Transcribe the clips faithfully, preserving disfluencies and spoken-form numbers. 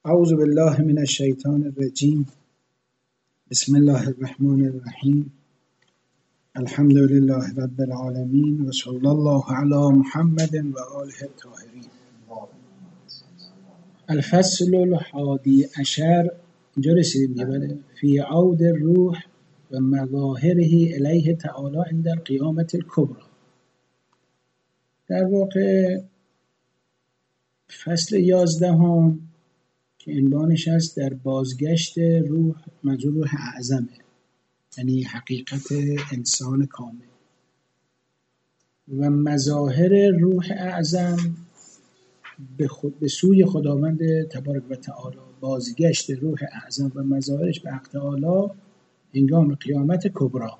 اعوذ بالله من الشیطان الرجیم. بسم الله الرحمن الرحیم. الحمد لله رب العالمین و صلی الله علی محمد و آله الطاهرین. الفصل الحادی عشر، اینجا رسیدیم دیگه. بله. فی عود الروح و مظاهره الیه تعالی عند القیامة الکبری. در واقع فصل یازدهم که عنوانش است در بازگشت روح، منظور روح اعظمه، یعنی حقیقت انسان کامل، و مظاهر روح اعظم به, خود به سوی خداوند تبارک و تعالی. بازگشت روح اعظم و مظاهرش به حق تعالی هنگام قیامت کبری.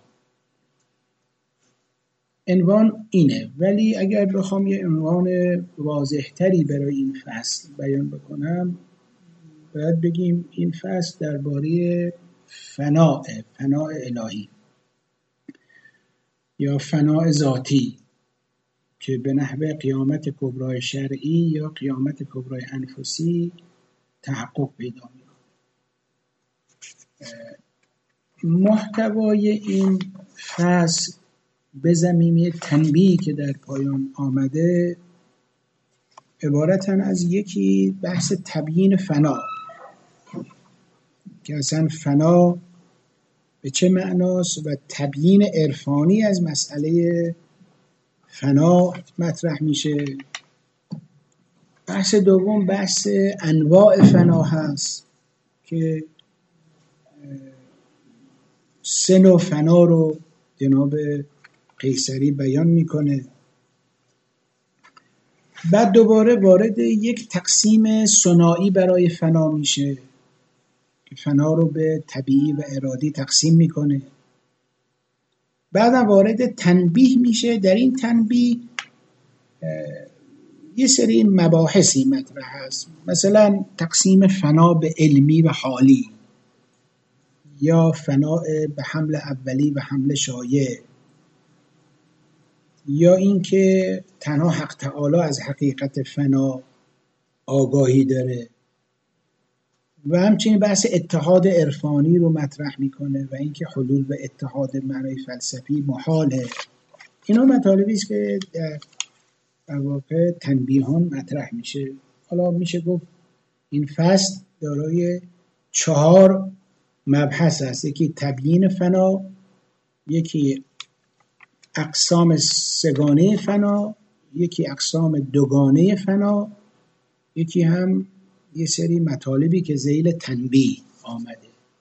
عنوان اینه، ولی اگر بخوام یه عنوان واضح‌تری برای این فصل بیان بکنم، باید بگیم این فصل درباره فناء فناء الهی یا فناء ذاتی که به نحو قیامت کبری شرعی یا قیامت کبری انفسی تحقق پیدا می‌کند. محتوای این فصل به ضمیمه تنبیهی که در پایان آمده عبارتن از یکی بحث تبیین فنا، که اصلا فنا به چه معناست و تبیین عرفانی از مسئله فنا مطرح میشه. بحث دوم بحث انواع فنا هست که سه نوع فنا رو جناب قیصری بیان میکنه. بعد دوباره وارد یک تقسیم ثنایی برای فنا میشه که فنا رو به طبیعی و ارادی تقسیم میکنه. بعدم وارد تنبیه میشه. در این تنبیه یه سری مباحثی مطرح هست، مثلا تقسیم فنا به علمی و حالی، یا فنا به حمل اولی و حمل شایع، یا اینکه تنها حق تعالی از حقیقت فنا آگاهی داره، و همچنین بحث اتحاد عرفانی رو مطرح میکنه و اینکه حلول و اتحاد معنای فلسفی محاله. اینا مطالبی است که در در واقع تنبیهان مطرح میشه. حالا میشه گفت این فصل دارای چهار مبحث است: یکی تبیین فنا، یکی اقسام سگانه فنا، یکی اقسام دوگانه فنا، یکی هم یه سری مطالبی که ذیل تنبیه آمده.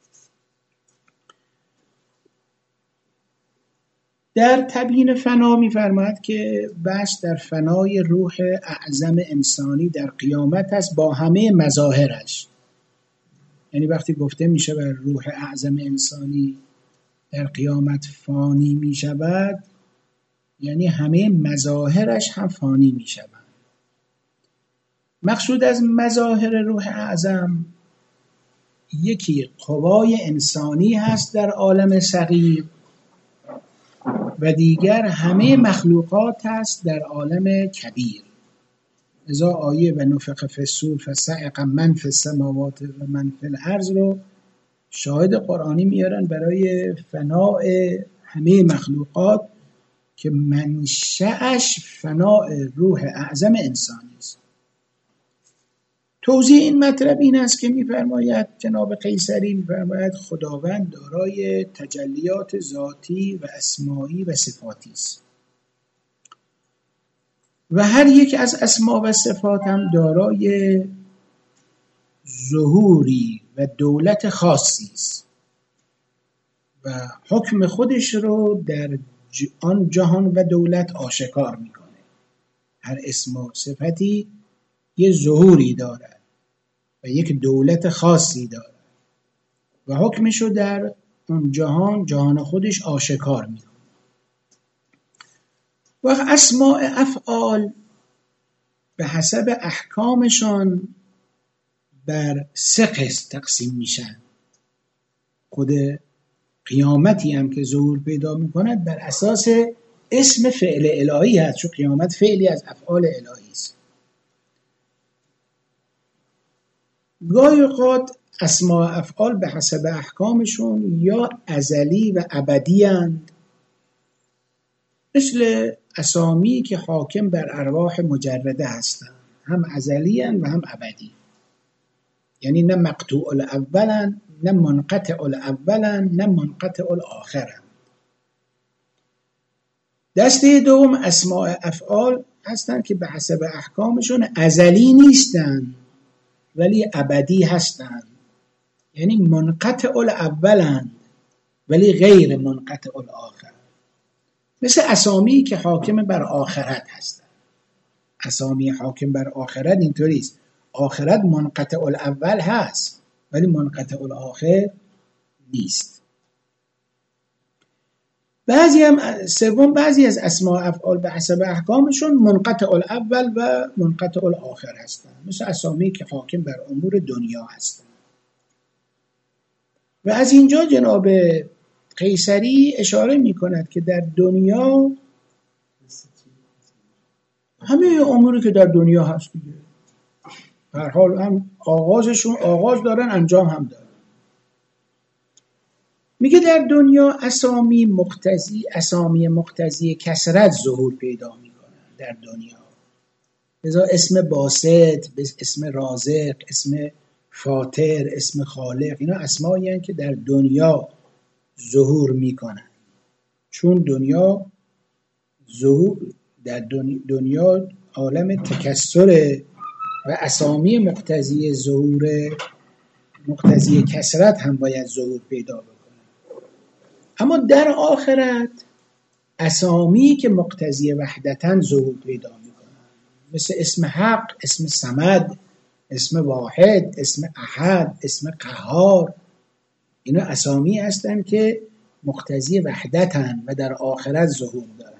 در تبیین فنا می‌فرماید که بحث در فنای روح اعظم انسانی در قیامت است با همه مظاهرش. یعنی وقتی گفته میشه بر روح اعظم انسانی در قیامت فانی میشود، یعنی همه مظاهرش هم فانی میشود. مقصود از مظاهر روح اعظم یکی قوای انسانی هست در عالم صغیر، و دیگر همه مخلوقات هست در عالم کبیر. ازا آیه و نفخ فی الصور فصعق من فی السماوات و من فی الارض رو شاهد قرآنی میارن برای فناء همه مخلوقات که منشأش فناء روح اعظم انسانی است. توضیح این مطلب این است که می‌فرماید جناب قیصری می‌فرماید خداوند دارای تجلیات ذاتی و اسمائی و صفاتی است و هر یک از اسما و صفات هم دارای ظهوری و دولت خاصی است و حکم خودش رو در آن جهان و دولت آشکار می‌کنه. هر اسم و صفتی یه ظهوری دارد و یک دولت خاصی دارد و حکمشو در اون جهان جهان خودش آشکار میکنه. و اسماء افعال به حسب احکامشان بر سه قسم تقسیم میشن. خود قیامتی هم که ظهور پیدا میکند بر اساس اسم فعل الهی هست، چون قیامت فعلی از افعال الهی است. گاهی اوقات اسماء افعال به حسب احکامشون یا ازلی و ابدی اند، مثل اسامی که حاکم بر ارواح مجرده هستند، هم ازلی اند و هم ابدی. یعنی نه مقطوع الاولن نه منقطع الاولن نه منقطع الاخرن. دسته دوم اسماء افعال هستند که به حسب احکامشون ازلی نیستند ولی ابدی هستند، یعنی منقطع الاولن ولی غیر منقطع الاخر. مثل اسامی که حاکم بر آخرت هستند. اسامی حاکم بر آخرت اینطوری است، آخرت منقطع الاول هست ولی منقطع الاخر نیست. بعضی هم سوم بعضی از اسماء افعال به حسب احکامشون منقطع الاول و منقطع الاخر هستند، مثل اسامی که حاکم بر امور دنیا هستند. و از اینجا جناب قیصری اشاره می کند که در دنیا همه اموری که در دنیا هست دیگه، هر حال هم آغازشون آغاز دارن انجام هم دارن. میگه در دنیا اسامی مقتضی اسامی مقتضی کثرت ظهور پیدا میکنن در دنیا. لذا اسم باسط، اسم رازق، اسم فاطر، اسم خالق، اینا اسمایی هستند که در دنیا ظهور میکنن، چون دنیا ظهور در دنیا عالم تکثر و اسامی مقتضی ظهور مقتضی کثرت هم باید ظهور پیدا بکنه. اما در آخرت اسامی که مقتضی وحدتن ظهور پیدا میکنن، مثل اسم حق، اسم صمد، اسم واحد، اسم احد، اسم قهار، اینا اسامی هستن که مقتضی وحدتن و در آخرت ظهور دارن.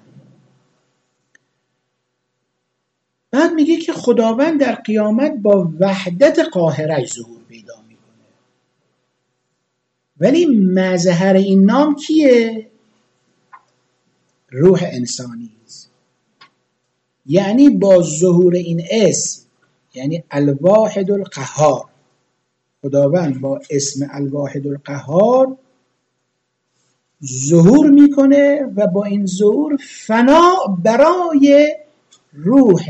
بعد میگه که خداوند در قیامت با وحدت قاهرش ظهور پیدا میکنه، ولی مظهر این نام کیه؟ روح انسانی است. یعنی با ظهور این اسم، یعنی الواحد القهار، خداوند با اسم الواحد القهار ظهور میکنه و با این ظهور فنا برای روح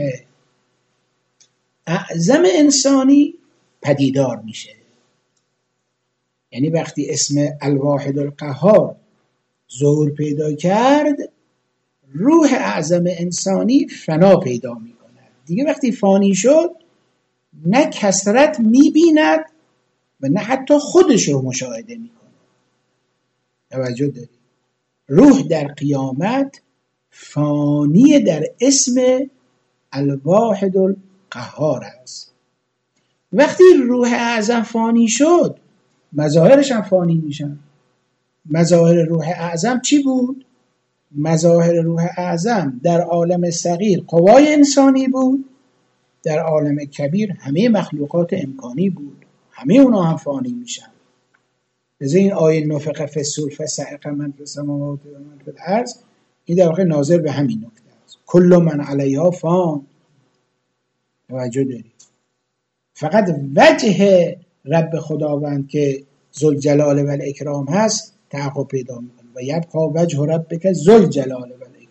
اعظم انسانی پدیدار میشه. یعنی وقتی اسم الواحد القهار ظهور پیدا کرد، روح اعظم انسانی فنا پیدا میکنه. دیگه وقتی فانی شد نه کثرت میبیند و نه حتی خودش رو مشاهده میکنه. توجه داری؟ روح در قیامت فانی در اسم الواحد القهار است. وقتی روح اعظم فانی شد مظاهرش هم فانی میشن. مظاهر روح اعظم چی بود؟ مظاهر روح اعظم در عالم صغیر قوای انسانی بود، در عالم کبیر همه مخلوقات امکانی بود، همه اونا هم فانی میشن. لذا این آیه نفخ فی الصور فصعق من فی السماوات و من فی الارض، این در واقع ناظر به همین نکته است. کل من علیها فان. توجه دارید؟ فقط وجه رب خداوند که ذوالجلال و الاکرام هست تحقق پیدا میکنه و یبقى وجه ربک ذوالجلال و الاکرام.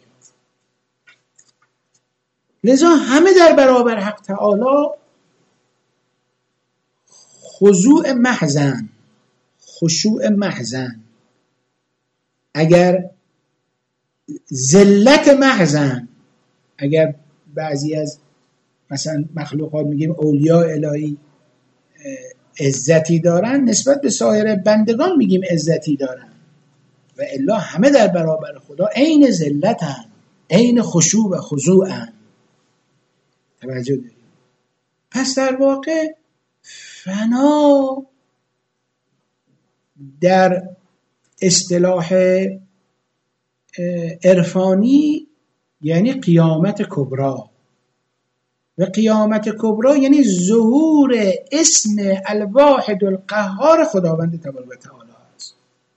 لذا همه در برابر حق تعالی خضوع محضن، خشوع محضن. اگر ذلت محضن، اگر بعضی از مثلا مخلوقات میگیم اولیاء الهی عزتی دارن، نسبت به سایر بندگان میگیم عزتی دارن، و الا همه در برابر خدا عین ذلتن، عین خشوع و خضوعن. توجه داریم؟ پس در واقع فنا در اصطلاح عرفانی یعنی قیامت کبری، و قیامت کبری یعنی ظهور اسم الواحد القهار خداوند تبارک و تعالی است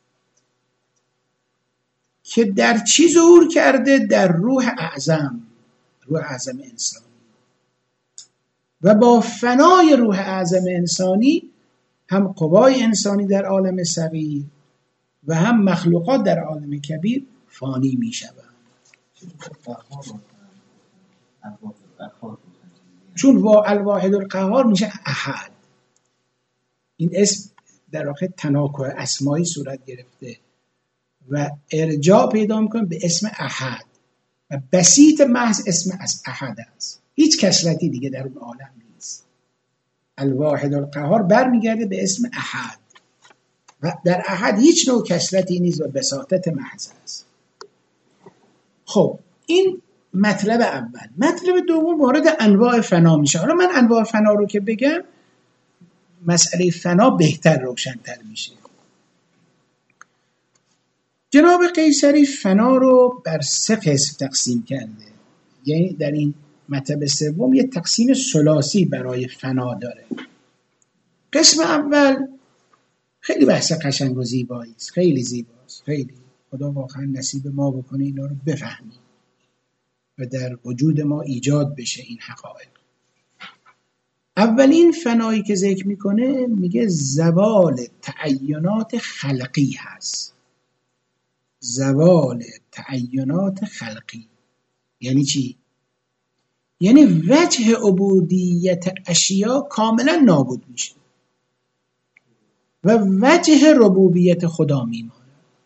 که در چی ظهور کرده؟ در روح اعظم، روح اعظم انسانی. و با فنای روح اعظم انسانی هم قوای انسانی در عالم صغیر و هم مخلوقات در عالم کبیر فانی می شوند. چون با الواحد القهار میشه احد. این اسم در واقع تناکر اسمایی صورت گرفته و ارجاع پیدا میکنه به اسم احد و بسیط محض اسم از احد است. هیچ کثرتی دیگه در اون عالم نیست. الواحد القهار برمیگرده به اسم احد و در احد هیچ نوع کثرتی نیست و بساطت محض است. خب این مطلب اول. مطلب دوم وارد انواع فنا میشه. حالا من انواع فنا رو که بگم مسئله فنا بهتر روشن‌تر میشه. جناب قیصری فنا رو بر سه قسم تقسیم کرده. یعنی در این مطلب سوم یه تقسیم ثلاثی برای فنا داره. قسم اول خیلی بحث قشنگ و زیبایی است، خیلی زیباست، خیلی خدا واقعا نصیب ما بکنه اینا رو بفهمیم و در وجود ما ایجاد بشه این حقایق. اولین فنایی که ذکر میکنه میگه زوال تعینات خلقی هست. زوال تعینات خلقی یعنی چی؟ یعنی وجه عبودیت اشیا کاملا نابود میشه و وجه ربوبیت خدا میمانه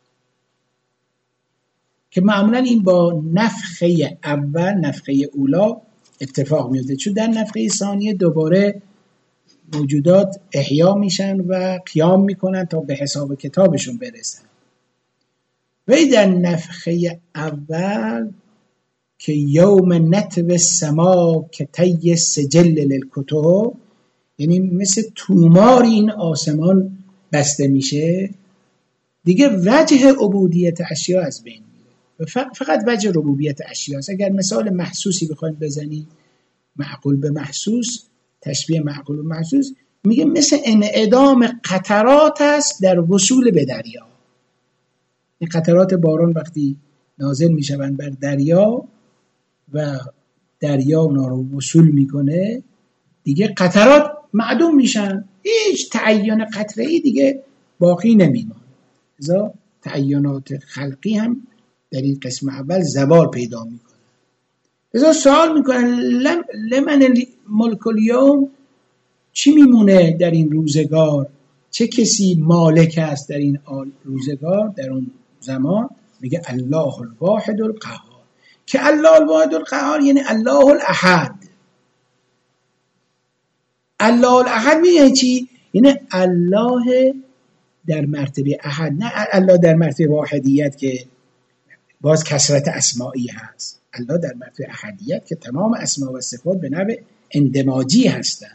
که معمولا این با نفخه اول، نفخه اولا اتفاق میفته، چون در نفخه ثانیه دوباره موجودات احیا میشن و قیام میکنن تا به حساب کتابشون برسن. ولی در نفخه اول که یوم نطوی السما که طی السجل للکتب، یعنی مثل تومار این آسمان بسته میشه، دیگه وجه عبودیت اشیا از بین میره، فقط وجه ربوبیت اشیا است. اگر مثال محسوسی بخوایم بزنیم، معقول به محسوس، تشبیه معقول به محسوس، میگه مثل انعدام قطرات است در وصول به دریا. این قطرات باران وقتی نازل میشوند بر دریا و دریا اونا رو وصول میکنه، دیگه قطرات معدوم میشن، هیچ تعین قطره‌ای دیگه باقی نمیمونه. لذا تعینات خلقی هم در این قسم اول زوال پیدا میکنه. لذا سوال میکنن لم لمن ملک الیوم، چی میمونه در این روزگار؟ چه کسی مالک است در این روزگار، در اون زمان؟ میگه الله الواحد القهار. که الله الواحد القهار یعنی الله الاحد. الله الاحد میگه چی؟ یعنی الله در مرتبه احد، نه الله در مرتبه واحدیت که باز کثرت اسمائی هست. الله در مرتبه احدیت که تمام اسما و صفات به نوع اندماجی هستن،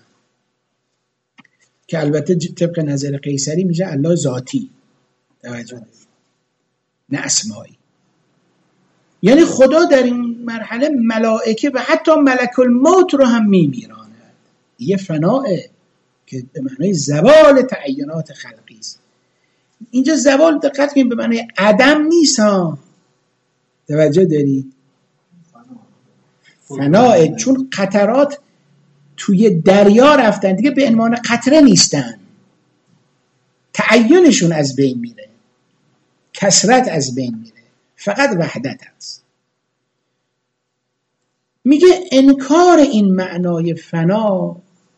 که البته طبق نظر قیصری میشه الله ذاتی، توجه دارید، نه اسمائی. یعنی خدا در این مرحله ملائکه و حتی ملک الموت رو هم میمیراند. یه فناه که به معنای زوال تعینات خلقی است. اینجا زوال دقت کنید به معنای عدم نیست ها، توجه دارید، فناه، چون قطرات توی دریا رفتن دیگه به عنوان قطره نیستن، تعینشون از بین میره، کثرت از بین میره، فقط وحدت هست. میگه انکار این معنای فنا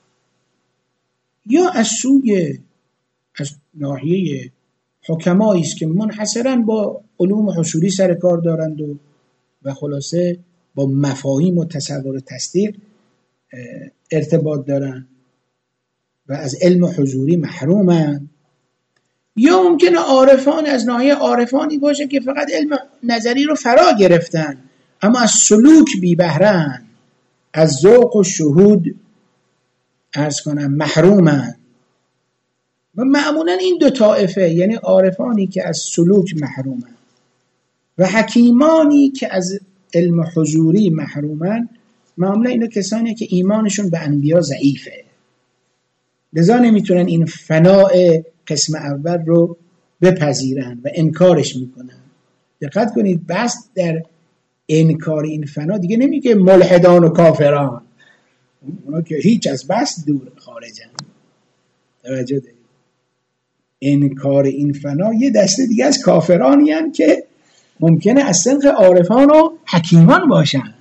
یا از سوی از ناحیه حکمایی است که منحصراً با علوم حصولی سر کار دارند و و خلاصه با مفاهیم و تصور و تصدیق ارتباط دارن و از علم حضوری محرومن، یا ممکنه عارفان از ناحیه عارفانی باشه که فقط علم نظری رو فرا گرفتن اما از سلوک بی بهره‌اند، از ذوق و شهود عرض کنم محرومن. و معمولا این دو طائفه، یعنی عارفانی که از سلوک محرومن و حکیمانی که از علم حضوری محرومن، معمولا اینا کسانی که ایمانشون به انبیا ضعیفه، لذا نمیتونن این فناء قسم اول رو بپذیرن و انکارش میکنن. دقت کنید بس در انکار این فنا دیگه نمیگه ملحدان و کافران، اونا که هیچ از بس دور خارجن. توجه دارید؟ انکار این فنا یه دسته دیگه از کافرانی هستند که ممکنه از سنخ عارفان و حکیمان باشن.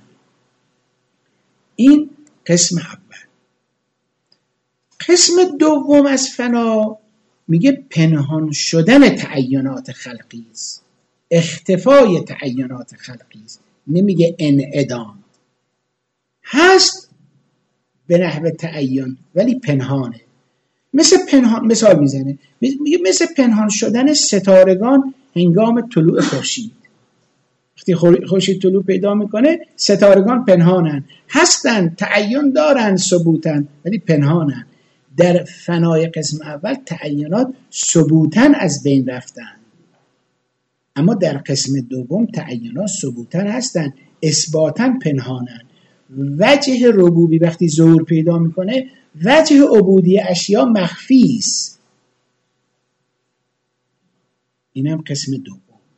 این قسم اول. قسم دوم از فنا میگه پنهان شدن تعینات خلقی است، اختفای تعینات خلقی است. نمیگه انعدام، هست به نحو تعین ولی پنهانه. مثل پنهان مثال میزنه، میگه مثل پنهان شدن ستارگان هنگام طلوع خورشید. وقتی خورشید طلوع پیدا میکنه ستارگان پنهانن، هستن، تعین دارن، ثبوتن، ولی پنهانن. در فنای قسم اول تعینات ثبوتن از بین رفتن، اما در قسم دوم تعینات ثبوتن هستن، اثباتن پنهانن. وجه ربوبی وقتی ظهور پیدا میکنه، وجه عبودی اشیا مخفی است. اینم قسم دوم.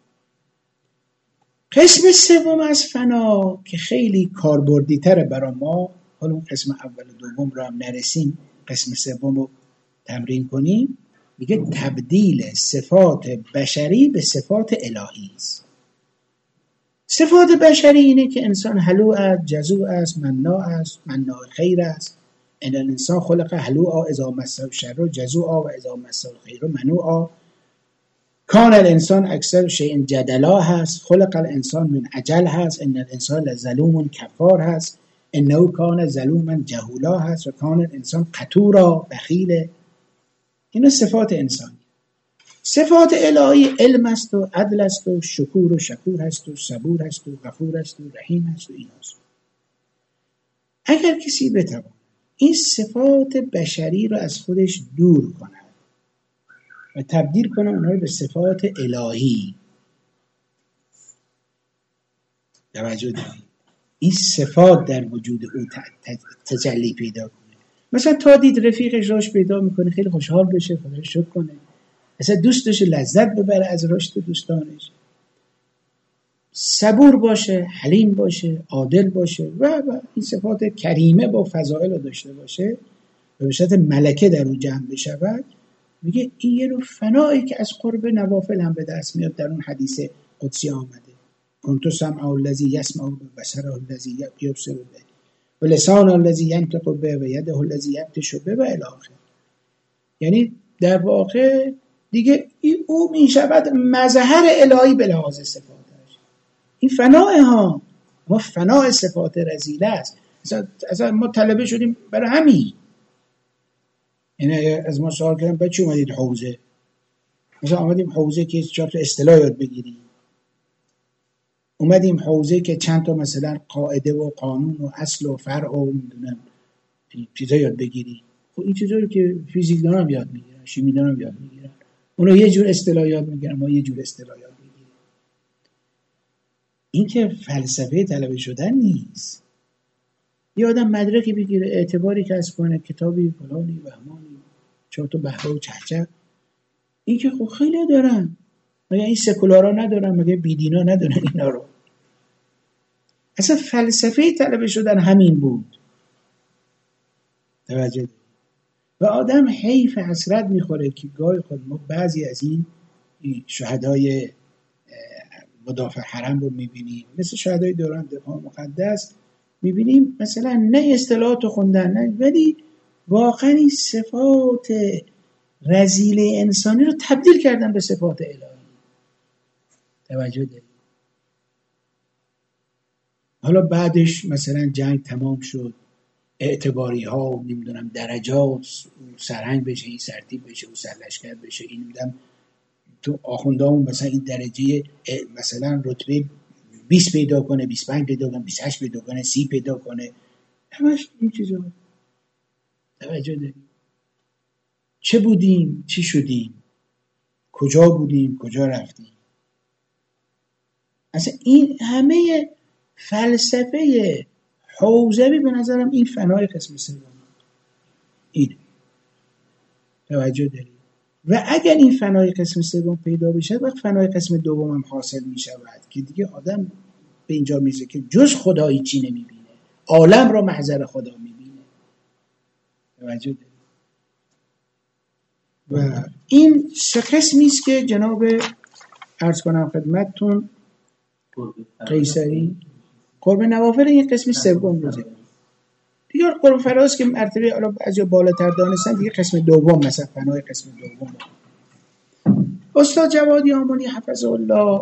قسم سوم از فنا که خیلی کاربردی تره برای ما، حالا اون قسم اول و دوم رو هم نرسیم، قسم سوم رو تمرین کنیم. میگه تبدیل صفات بشری به صفات الهی است. صفات بشری اینه که انسان حلو است، جزوع است، مناع است، مناع خیر است. ان الانسان خلق حلوعا اذا مسه الشر جزوعا و اذا مسه الخیر منوعا. کان الانسان اکثر شیء جدلا هست. خلق الانسان من عجل هست. ان الانسان لظلوم کفار هست. انه کان ظلوما جهولا هست و کان الانسان قتورا بخیل. اینا صفات انسانی. صفات الهی علم است و عدل است و شکور و شکور هست و صبور هست و غفور است و رحیم هست و ایناست. اگر کسی بتواند این صفات بشری رو از خودش دور کند و تبدیل کنه اونها رو به صفات الهی، توجه دارید، این صفات در وجود او تجلی پیدا کنه. مثلا تا دید رفیقش رشد پیدا میکنه خیلی خوشحال بشه، خدا رو شکر کنه، اصلا دوست داشته لذت ببره از رشد دوستانش، صبور باشه، حلیم باشه، عادل باشه و و این صفات کریمه با فضائل رو داشته باشه و به صورت ملکه در او جمع بشود. میگه این یه نوع فنایی که از قرب نوافل هم به دست میاد. در اون حدیث قدسی آمده کنت سمعه الذی یسمع به، بصره الذی یبصر به، و لسان الذی ینطق به، و یده الذی یبطش به و الی آخر. یعنی در واقع دیگه او میشود مظهر الهی به لحاظ صفاتش. این فنای ها، ما فنای صفات رذیله است. اصلا ما طلبه شدیم برای همین. یعنی از ما سوال کردن بچه اومدید حوزه، مثلا اومدیم حوزه که چند تا اصطلاح یاد بگیریم، اومدیم حوزه که چند تا مثلا قاعده و قانون و اصل و فرع و میدونم چیزا یاد بگیریم. خب این چیزا رو که فیزیکدان هم یاد میگیرن، شیمیدان هم یاد میگیرن، اونا یه جور اصطلاح یاد میگیرن، ما یه جور اصطلاح یاد میگیریم. این که فلسفه طلبه شدن نیست. یه آدم مدرکی بگیره، اعتباری کسب کنه، کتابی فلانی و همانی، چهار تا بهره و چهچه، این که خب خیلی دارن. مگه این سکولارا ندارن؟ مگه بیدینا ندارن اینا رو؟ اصلا فلسفه طلبه شدن همین بود. توجه دید. و آدم حیف حسرت میخوره که گاهی خود ما بعضی از این شهدای مدافع حرم رو میبینیم، مثل شهدای دوران دفاع مقدس میبینیم، مثلا نه اصطلاحات رو خوندن نه، ولی واقعا این صفات رذیل انسانی رو تبدیل کردن به صفات الهی. توجه دارید؟ حالا بعدش مثلا جنگ تمام شد، اعتباری ها نمیدونم درجات سرهنگ بشه، این سرتیب بشه، اون سرلشکر بشه، این نمیدونم تو آخوندهامون مثلا این درجه مثلا رتبه بیست پیدا کنه، بیست و پنج پیدا کنه، بیست و هشت پیدا کنه، سی پیدا کنه، همش این چیزا. توجه داریم؟ چه بودیم چی شدیم، کجا بودیم کجا رفتیم. اصلا این همه فلسفه حوزوی به نظرم این فنای قسم سوم اینه. توجه داریم؟ و اگر این فنای قسم سوم پیدا بشه، وقت فنای قسم دوم هم حاصل می شود که دیگه آدم به اینجا میرسه که جز خدایی چی نمیبینه، عالم را محضر خدا میبینه. توجه و این سه قسمی است که جناب عرض کنم خدمتتون قیصری قرب نوافل این قسم سوم روزه دیگه. قرب فراز که مرتبه حالا از بالاتر دانستن دیگه قسم دوم مثلا فنای قسم دوم. استاد جوادی آمونی حفظه الله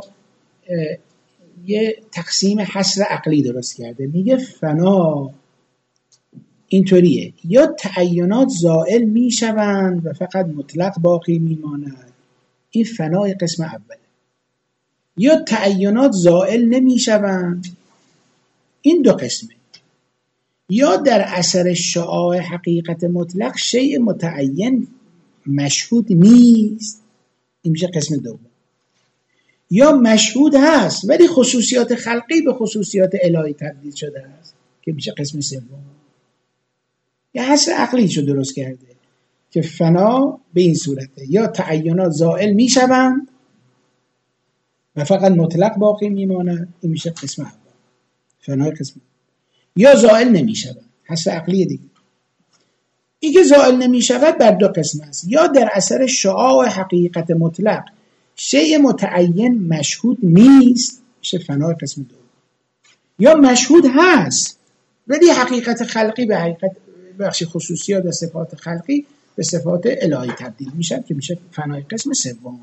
یه تقسیم حصر عقلی درست کرده، میگه فنا اینطوریه: یا تعینات زائل میشوند و فقط مطلق باقی میماند، این فنای قسم اوله. یا تعینات زائل نمیشوند، این دو قسمه. یا در اثر شعاع حقیقت مطلق شیء متعین مشهود نیست، این میشه قسم دوم. یا مشهود هست ولی خصوصیات خلقی به خصوصیات الهی تبدیل شده است، که میشه قسم سوم. یه حصر عقلی شو درست کرده که فنا به این صورته: یا تعینات زائل میشوند و فقط مطلق باقی میماند، این میشه قسم اول، فنای قسم. یا زائل نمیشوند، حصر عقلی دیگه. این که زائل نمیشود بر دو قسم است: یا در اثر شعاع حقیقت مطلق شیء متعین مشهود نیست، میشه فنای قسم دوم. یا مشهود هست ولی حقیقت خلقی به حقیقت بخشی خصوصیات و صفات خلقی به صفات الهی تبدیل میشن، که میشه فنای قسم سوم.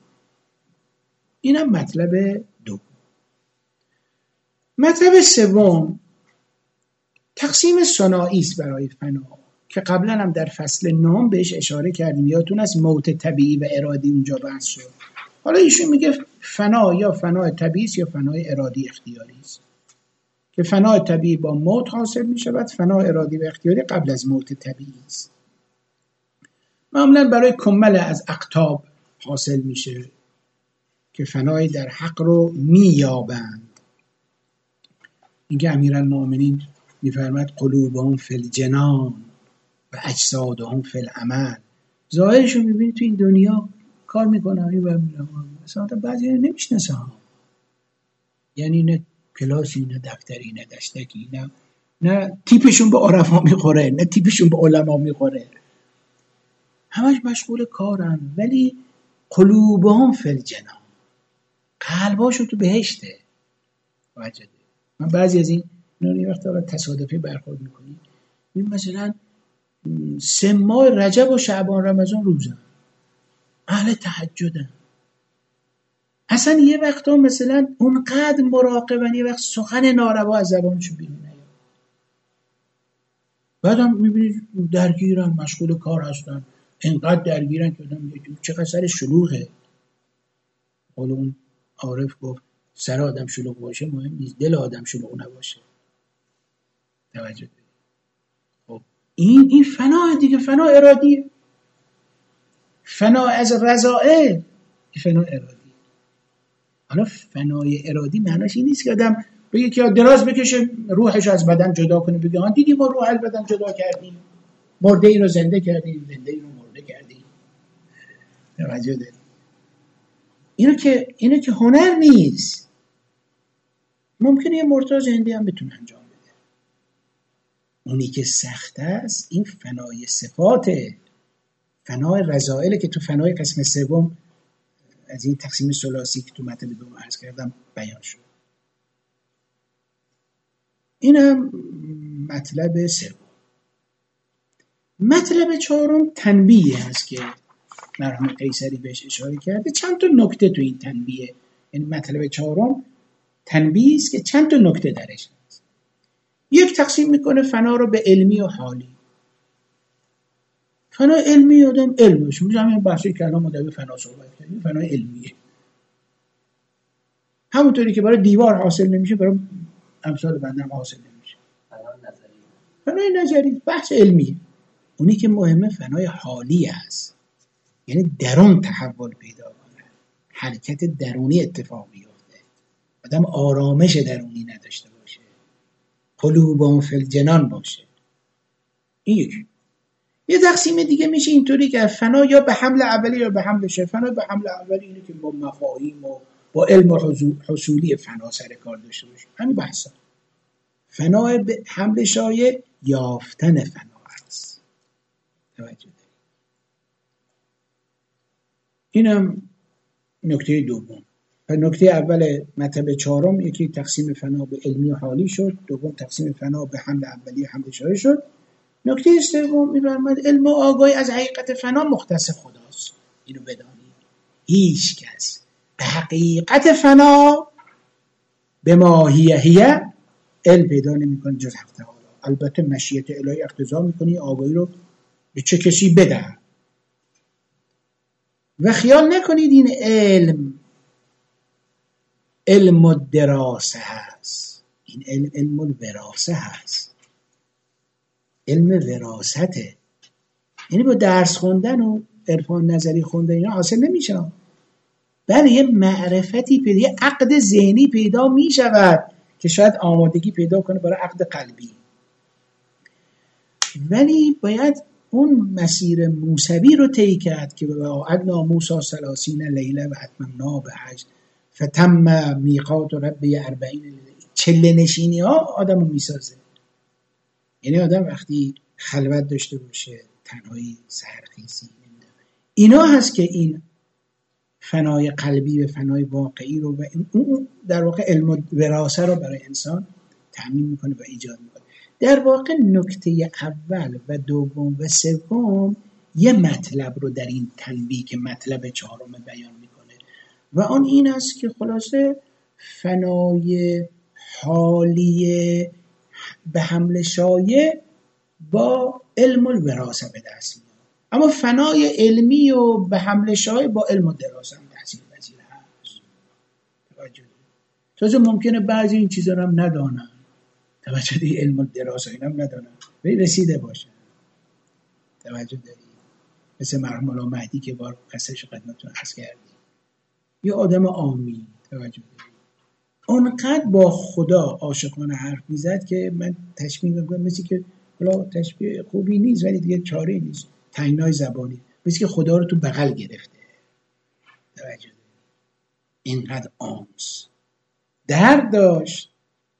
اینم مطلب دوم. مطلب سوم تقسیم ثنایی است برای فنا که قبلا هم در فصل نهم بهش اشاره کردیم، یادتون است موت طبیعی و ارادی اونجا بحث شد. حالا ایشون میگه فنا یا فنای طبیعی است یا فنای ارادی اختیاری است، که فنای طبیعی با موت حاصل میشود، فنای ارادی و اختیاری قبل از موت طبیعی است. معمولا برای کمل از اقطاب حاصل میشه که فنای در حق رو مییابند. اینکه امیرالمؤمنین میفرماد قلوبهم فی الجنان و اجسادهم فی العمل. ظاهرشو میبینی تو این دنیا کار میکنه این و مثلا بعضی نمیشناسه ها، یعنی نه کلاسی نه دفتری نه دشتکی، نه نه تیپشون به عرفا میخوره نه تیپشون به علما میخوره، همش مشغول کارن، ولی قلوبهم فی الجنان، قلباشو تو بهشته. واجده من بعضی از این نه وقت دارن تصادفی برخورد میکنیم، این مثلا سه ماه رجب و شعبان رمضان روزن، اهل تهجدن، اصلا یه وقتا مثلا اونقدر مراقبن یه وقت سخن ناروا از زبانشون بیرون نیاد. بعدم میبینید درگیرن، مشغول کار هستن، اینقدر درگیرن که آدم میگه چقدر سر شلوغه. حالا اون عارف گفت سر آدم شلوغ باشه مهم نیست، دل آدم شلوغ نباشه. توجه دید. خب این این فنا دیگه، فنا ارادیه، فنا از رضائل، فنا ارادی. حالا فنای ارادی معناش این نیست که آدم بگه که دراز بکشه روحش از بدن جدا کنه، بگه ها دیدی ما روح از بدن جدا کردیم، مرده ای رو زنده کردیم، زنده ای رو مرده کردیم. توجه دارید؟ اینو که اینو که هنر نیست. ممکنه یه مرتضی زنده هم بتونه انجام بده. اونی که سخت است این فنای صفاته، فنای رضائله که تو فنای قسم سوم از این تقسیم ثلاثی که تو متن دوم عرض کردم بیان شد. این هم مطلب سوم. مطلب چهارم تنبیه هست که مرحوم قیصری بهش اشاره کرده. چند تا نکته تو این تنبیه، یعنی مطلب چهارم تنبیه است که چند تا نکته درش هست. یک، تقسیم میکنه فنا رو به علمی و حالی. فنا علمی آدم علمش میشه، همین بحثی که الان ما در فنا صحبت کردیم، فنا علمیه. همونطوری که برای دیوار حاصل نمیشه برای امثال بنده هم حاصل نمیشه. فنای نظری. فنای نظری بحث علمیه. اونی که مهمه فنای حالی است، یعنی درون تحول پیدا کنه، حرکت درونی اتفاق بیفته، آدم آرامش درونی نداشته باشه، قلوبهم فی الجنان باشه. این یکی. یه تقسیم دیگه میشه اینطوری که فنا یا به حمل اولی یا به حمل شایع. فنا به حمل اولی اینه که با مفاهیم و با علم حصولی فنا سر کار داشته باشه، همین بحثا. فنا به حمل شایع یافتن فنا است. اینم نکته دوم. و نکته اول مطلب چهارم، یکی تقسیم فنا به علمی و حالی شد، دوم تقسیم فنا به حمل اولی و حمل شایع شد. نکته سوم می‌فرماید علم و آگاهی از حقیقت فنا مختص خداست. اینو بدانید هیچ کس به حقیقت فنا به ماهیه علم پیدا نمی‌کنه جز حق تعالی. البته مشیت الهی اقتضا می‌کنه آگاهی رو به چه کسی بده. و خیال نکنید این علم علم الدراسه هست، این علم علم الوراثه هست، علم وراثته. یعنی با درس خوندن و عرفان نظری خوندن اینا حاصل نمیشه، بله یه معرفتی پیدا، یه عقد ذهنی پیدا میشود که شاید آمادگی پیدا کنه برای عقد قلبی. ولی باید اون مسیر موسوی رو طی کرد که وعدنا موسی ثلاثین لیله و اتممناها بعشر فتم میقات ربی اربعین لیله. چله نشینی ها آدمو میسازه. یعنی آدم وقتی خلوت داشته باشه، تنهایی، سحرخیزی، اینا هست که این فنای قلبی و فنای واقعی رو و اون در واقع علم وراثه رو برای انسان تأمین میکنه و ایجاد میکنه. در واقع نکته اول و دوم و سوم یه مطلب رو در این تنبیه که مطلب چهارم بیان میکنه و آن این است که خلاصه فنای حالی به حمل شایع با علم الوراثه به دست میاد، اما فنای علمی و به حمل شایع با علم الدراسه هم تحصیل پذیر هست. توجه تازه ممکنه بعضی این چیزا رو هم ندانن، توجه داری، علم الدراسه اینا هم ندانن ولی رسیده باشه. توجه داری مثل مرحوم مولا مهدی که بار قصهش خدمتتون عرض کردیم، یه آدم عامی، توجه داری اونقدر با خدا عاشقانه حرف میزد که من تشبیه میکنم مثل که حالا تشبیه خوبی نیست ولی دیگه چاره نیست، تنگنای زبانی، مثل که خدا رو تو بغل گرفته. توجه داری اینقدر آنس درد داشت.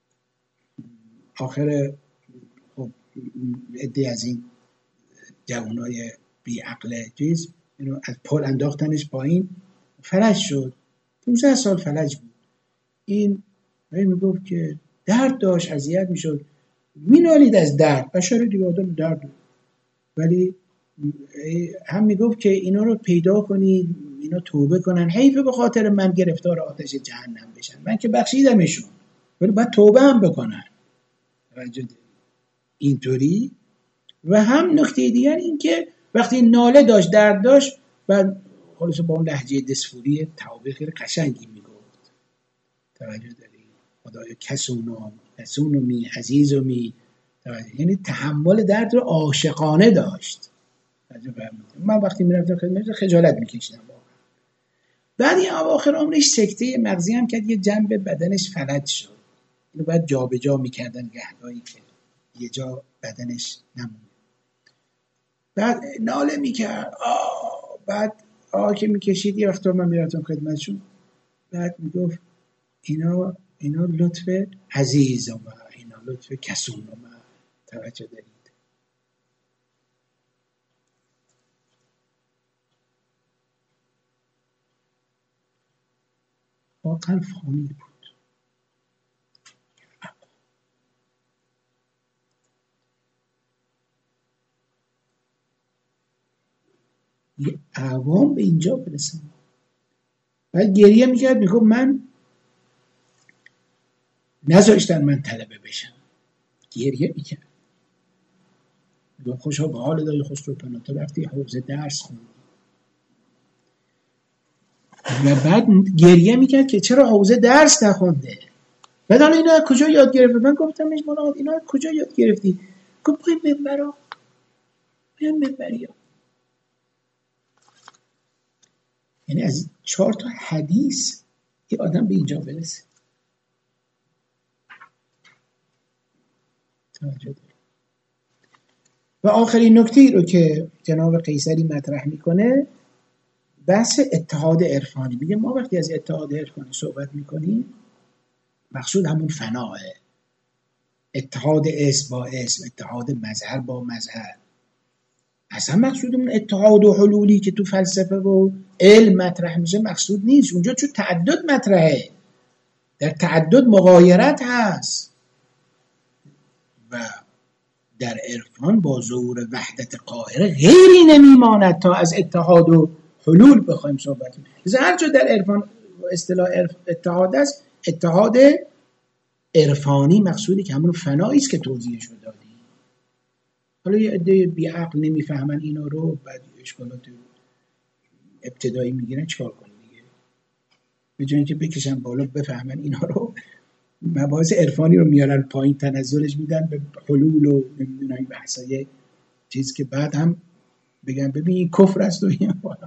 آخر خب عده از این جوانای بی عقل چیز اینو از پل انداختنش پایین، فلج شد. پانزده سال فلج بود. این میگفت که درد داشت، اذیت میشد، مینالید از درد. بشر دیگه آدم درد بود. ولی هم میگفت که اینا رو پیدا کنید، اینا توبه کنن، حیفه به خاطر من گرفتار آتش جهنم بشن، من که بخشیدمشون ولی باید توبه هم بکنن. اینطوری. و هم نکته دیگر این که وقتی ناله داشت، درد داشت، و خلاص با اون لهجه دسفوری توبه خیلی قشنگی میگفت. توجه داری خدای کسونو کسونو می عزیزو می، یعنی تحمل درد رو عاشقانه داشت. من وقتی میرفتم خدمتش خجالت میکشیدم واقعا. بعد این اواخر عمرش سکته مغزی هم کرد، یه جنب بدنش فلج شد، اینو بعد جا به جا میکردن گهگاهی که یه جا بدنش نمون. بعد ناله میکرد، آه بعد آه که میکشید. یه وقتا من میرفتم خدمتشون، بعد میگفت اینا اینا لطف عزیز و من، اینا لطف کسون و من. توجه دارید واقعا فامیل بود. یه اعوام به اینجا برسن. بعد گریه میکرد، میگفت من نذاشتن من طلبه بشم. گریه میکرد، میگفت خوشا به حال دایی خسرو پناه، تو رفتی حوزه درس خوندی. و بعد گریه میکرد که چرا حوزه درس نخونده. بعد حالا اینا کجا یاد گرفته؟ من گفتم مولا اینا کجا یاد گرفتی؟ گفت پای منبرا، پای منبریا. یعنی از چهار تا حدیث یه آدم به اینجا برسه. و آخرین نکته رو که جناب قیصری مطرح میکنه بحث اتحاد عرفانی. میگه ما وقتی از اتحاد عرفانی صحبت میکنیم مقصود همون فناه، اتحاد اسم با اسم، اتحاد مظهر با مظهر. اصلا مقصود اون اتحاد و حلولی که تو فلسفه و علم مطرح میشه مقصود نیست. اونجا چون تعدد مطرحه، در تعدد مغایرت هست و در عرفان با ظهور وحدت قاهره غیری نمیماند تا از اتحاد و حلول بخوایم صحبت کنیم. مثلا هر جا در عرفان اصطلاح اتحاد است، اتحاد عرفانی مقصودی که همون فنایی است که توضیحش رو دادی. حالا یه عده بیعقل نمیفهمن اینا رو، بعد اشکالات ابتدایی میگیرن، چیکار کنیم دیگه؟ به جای اینکه بکشن بالا بفهمن اینا رو، مباحث عرفانی رو میارن پایین، تنزلش میدن به حلول و نمیدونم این بحثای چیز که بعد هم بگن ببین این کفر است و این بالا.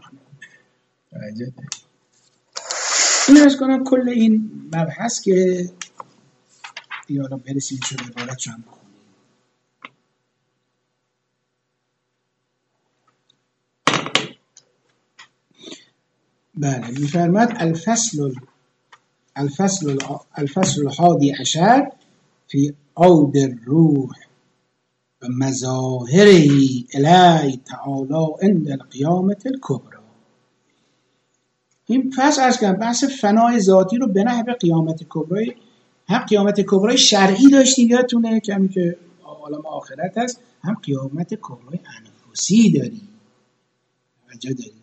این ارز کنم کل این مبحث که دیالا برسیم شده عبارت شما بخونیم. بله میفرماد الفصل الفصل الفصل الحادی عشر فی عود الروح و مظاهره الی تعالی عند القیامة الکبری. این فصل از که بحث فنای ذاتی رو به نحو قیامت کبری، هم قیامت کبری شرعی داشتیم یادتونه که همین که عالم آخرت هست، هم قیامت کبری انفسی داریم وجه داریم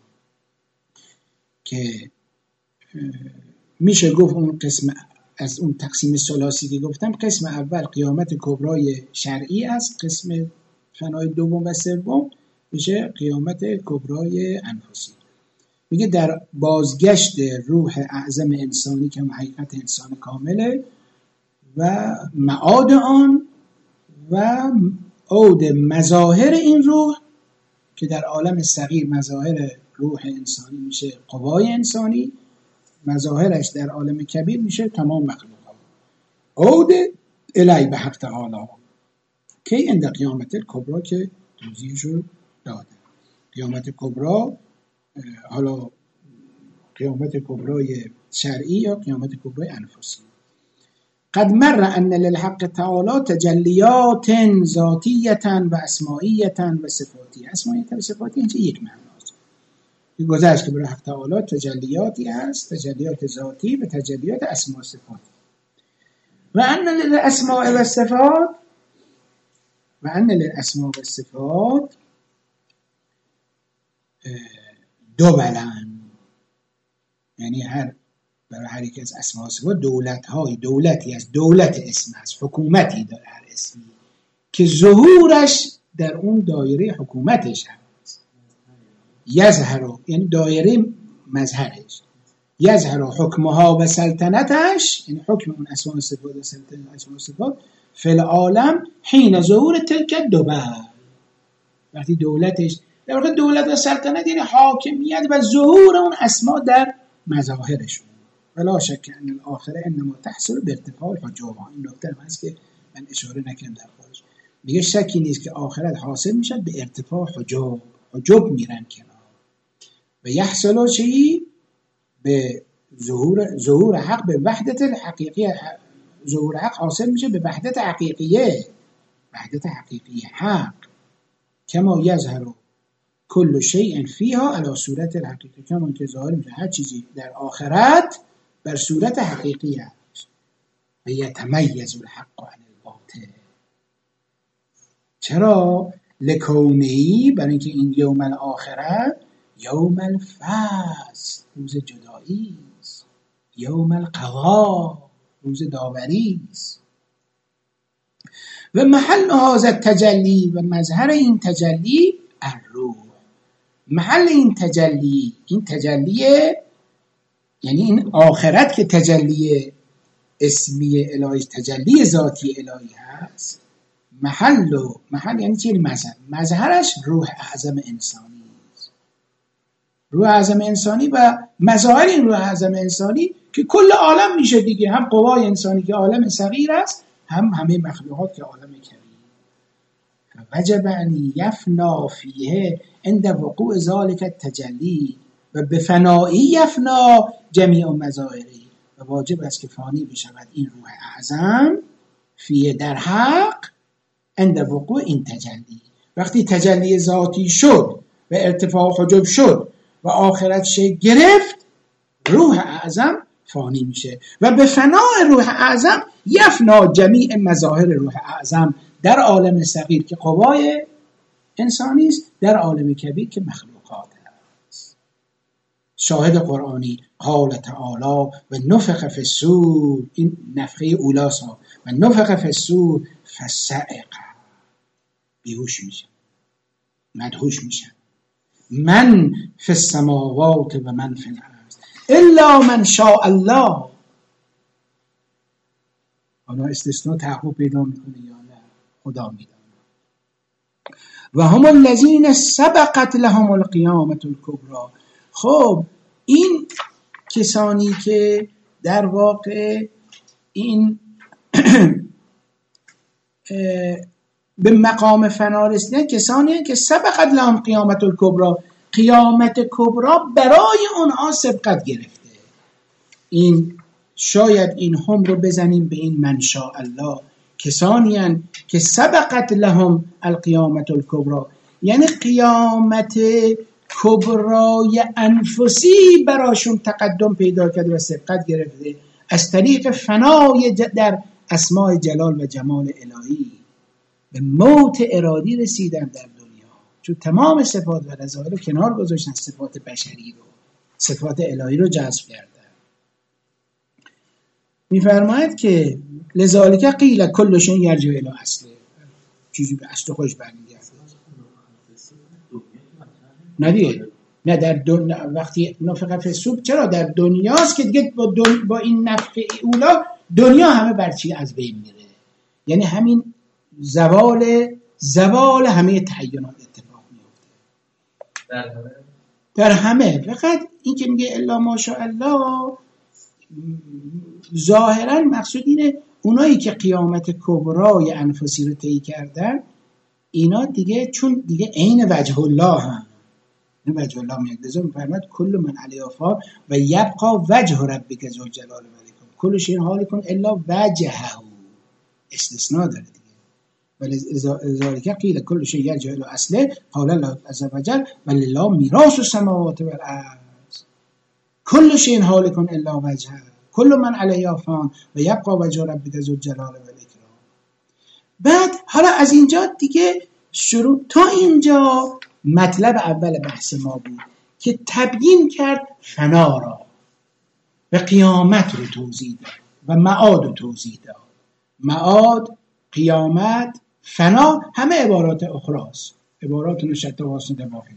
که میشه گفت اون قسم از اون تقسیم ثلاثی که گفتم، قسم اول قیامت کبری شرعی است، قسم فنای دوم و سوم میشه قیامت کبری انفسی. میگه در بازگشت روح اعظم انسانی که حقیقت انسان کامله و معاد آن و عود مظاهر این روح که در عالم صغیر مظاهر روح انسانی میشه قوای انسانی، مظاهرش در عالم کبیر میشه تمام مخلوقات. عود الی به حق تعالی که عند قیامت کبری که توضیحش رو داده. قیامت کبری حالا قیامت کبری شرعی یا قیامت کبری انفسی. قد مر ان للحق تعالی تجلیات ذاتیه و اسمائیه و صفاتیه. اسمائیه و صفاتیه اینجا یک معناست. این گذشت که برای حق تعالی تجلیاتی هست، تجلیات ذاتی و تجلیات اسماء و صفات. و ان للاسماء و صفات و ان للاسماء و صفات دوبلن، یعنی هر برای هر یک از اسماء و صفات دولت‌های دولتی از دولت اسم هست، حکومتی داره هر اسمی که ظهورش در اون دایره حکومتش هست. یظهر یعنی دایره مظهرش، یظهر حکمها و سلطنتش یعنی حکم اون اسماء و صفات و سلطنت اسماء و صفات فی العالم حین ظهور تلک دوبل. وقتی دولتش در واقع دولت و سلطنت یعنی حاکمیت و ظهور اون اسماء در مظاهرشون. ولا شک ان الاخره انما تحصل بارتفاع الحجاب. این نکته هست که من اشاره نکردم در خودش. دیگه شکی نیست که آخرت حاصل میشه به ارتفاع حجاب، حجاب میرن کنار و یحصل چی؟ به ظهور ظهور حق به وحدت الحقیقیه. ظهور حق حاصل میشه به وحدت حقیقیه، وحدت حقیقیه حق کما یظهر کل شیء فیها علی صورت الحقیقی، کما که ظاهر میشه هر چیزی در آخرت بر صورت حقیقی است. و یتمیز الحق عن الباطل. چرا؟ لکونهی، برای اینکه این یوم الاخره یوم الفصل، روز جدایی است، یوم القضا، روز داوری است. و محل هذا التجلی و مظهر این تجلی الروح. محل این تجلی، این تجلیه یعنی این آخرت که تجلی اسمی الهی، تجلی ذاتی الهی هست. محل و محل یعنی چی؟ مظهر، مظهرش روح اعظم انسانی است. روح اعظم انسانی و مظاهر این روح اعظم انسانی که کل عالم میشه دیگه، هم قوای انسانی که عالم صغیر است، هم همه مخلوقات که عالم کبیر. وجب ان یفنا فیه عند وقوع ذلك التجلی و بفنایی یفنا جمیع مظاهری. و واجب است که فانی بشود این روح اعظم فیه در حق عند وقوع این تجلی، وقتی تجلی ذاتی شد و ارتفاع حجب شد و آخرت شکل گرفت، روح اعظم فانی میشه و به فنای روح اعظم یفنا جمیع مظاهر روح اعظم در عالم صغیر که قوای انسانی است، در عالم کبیر که مخلوقات است. شاهد قرآنی قال تعالی و نفخ فی الصور، این نفخه اولاست، و نفخ فی الصور فصعق، بیهوش میشه، مدهوش میشه، من فی السماوات و من فی الارض الا من شاء الله. حالا استثناء تحقق پیدا میکنه یا نه؟ خدا میدونه. و هم الذین سبقت لهم القیامة الکبری. خب این کسانی که در واقع این به مقام فنا رسیدن، کسانی که سبقت لهم قیامت الکبری، قیامت کبرا برای اونها سبقت گرفته. این شاید این هم رو بزنیم به این من شاء الله، کسانی هستند که سبقت لهم القیامت الکبری، یعنی قیامت کبرای انفسی براشون تقدم پیدا کرده و سبقت گرفته از طریق فنای در اسماء جلال و جمال الهی. به موت ارادی رسیدن در دنیا، چون تمام صفات و رضایل رو کنار گذاشتن، صفات بشری رو، صفات الهی رو جذب کردن. میفرماید که لذالک قیل کل شیء یرجع الی اصله، چیزی به اصل خودش برمیگرده. نه دیگه، نه در دنیا وقتی نفخ فی الصور، چرا در دنیاست که دیگه با, دن... با این نفخه اولا دنیا همه برچی از بین میره، یعنی همین زوال زوال همه تعینات اتفاق میفته در همه در همه فقط این که میگه الا ماشاءالله ظاهرا مقصود اینه اونایی که قیامت کبرای انفسی رو طی کردن، اینا دیگه چون دیگه عین وجه الله هم، این وجه الله میاد لازم میفرماد کل من علیها فان و یبقى وجه ربک ذو الجلال والاکرام کل شیء هالک الا وجهه، استثناء داره دیگه. ولذلك قیل کل شیء یرجع الی اصله قال الله عز وجل ولله میراث السماوات والارض کل شیء هالک الا وجهه کل من علیها فان و یبقى وجه ربک ذو الجلال والاکرام. بعد حالا از اینجا دیگه شروع تا اینجا مطلب اول بحث ما بود که تبیین کرد فنا را و قیامت رو توضیح داد و معاد رو توضیح داد. معاد، قیامت، فنا همه عبارات اخراست، عبارات نشته واسطه باقی.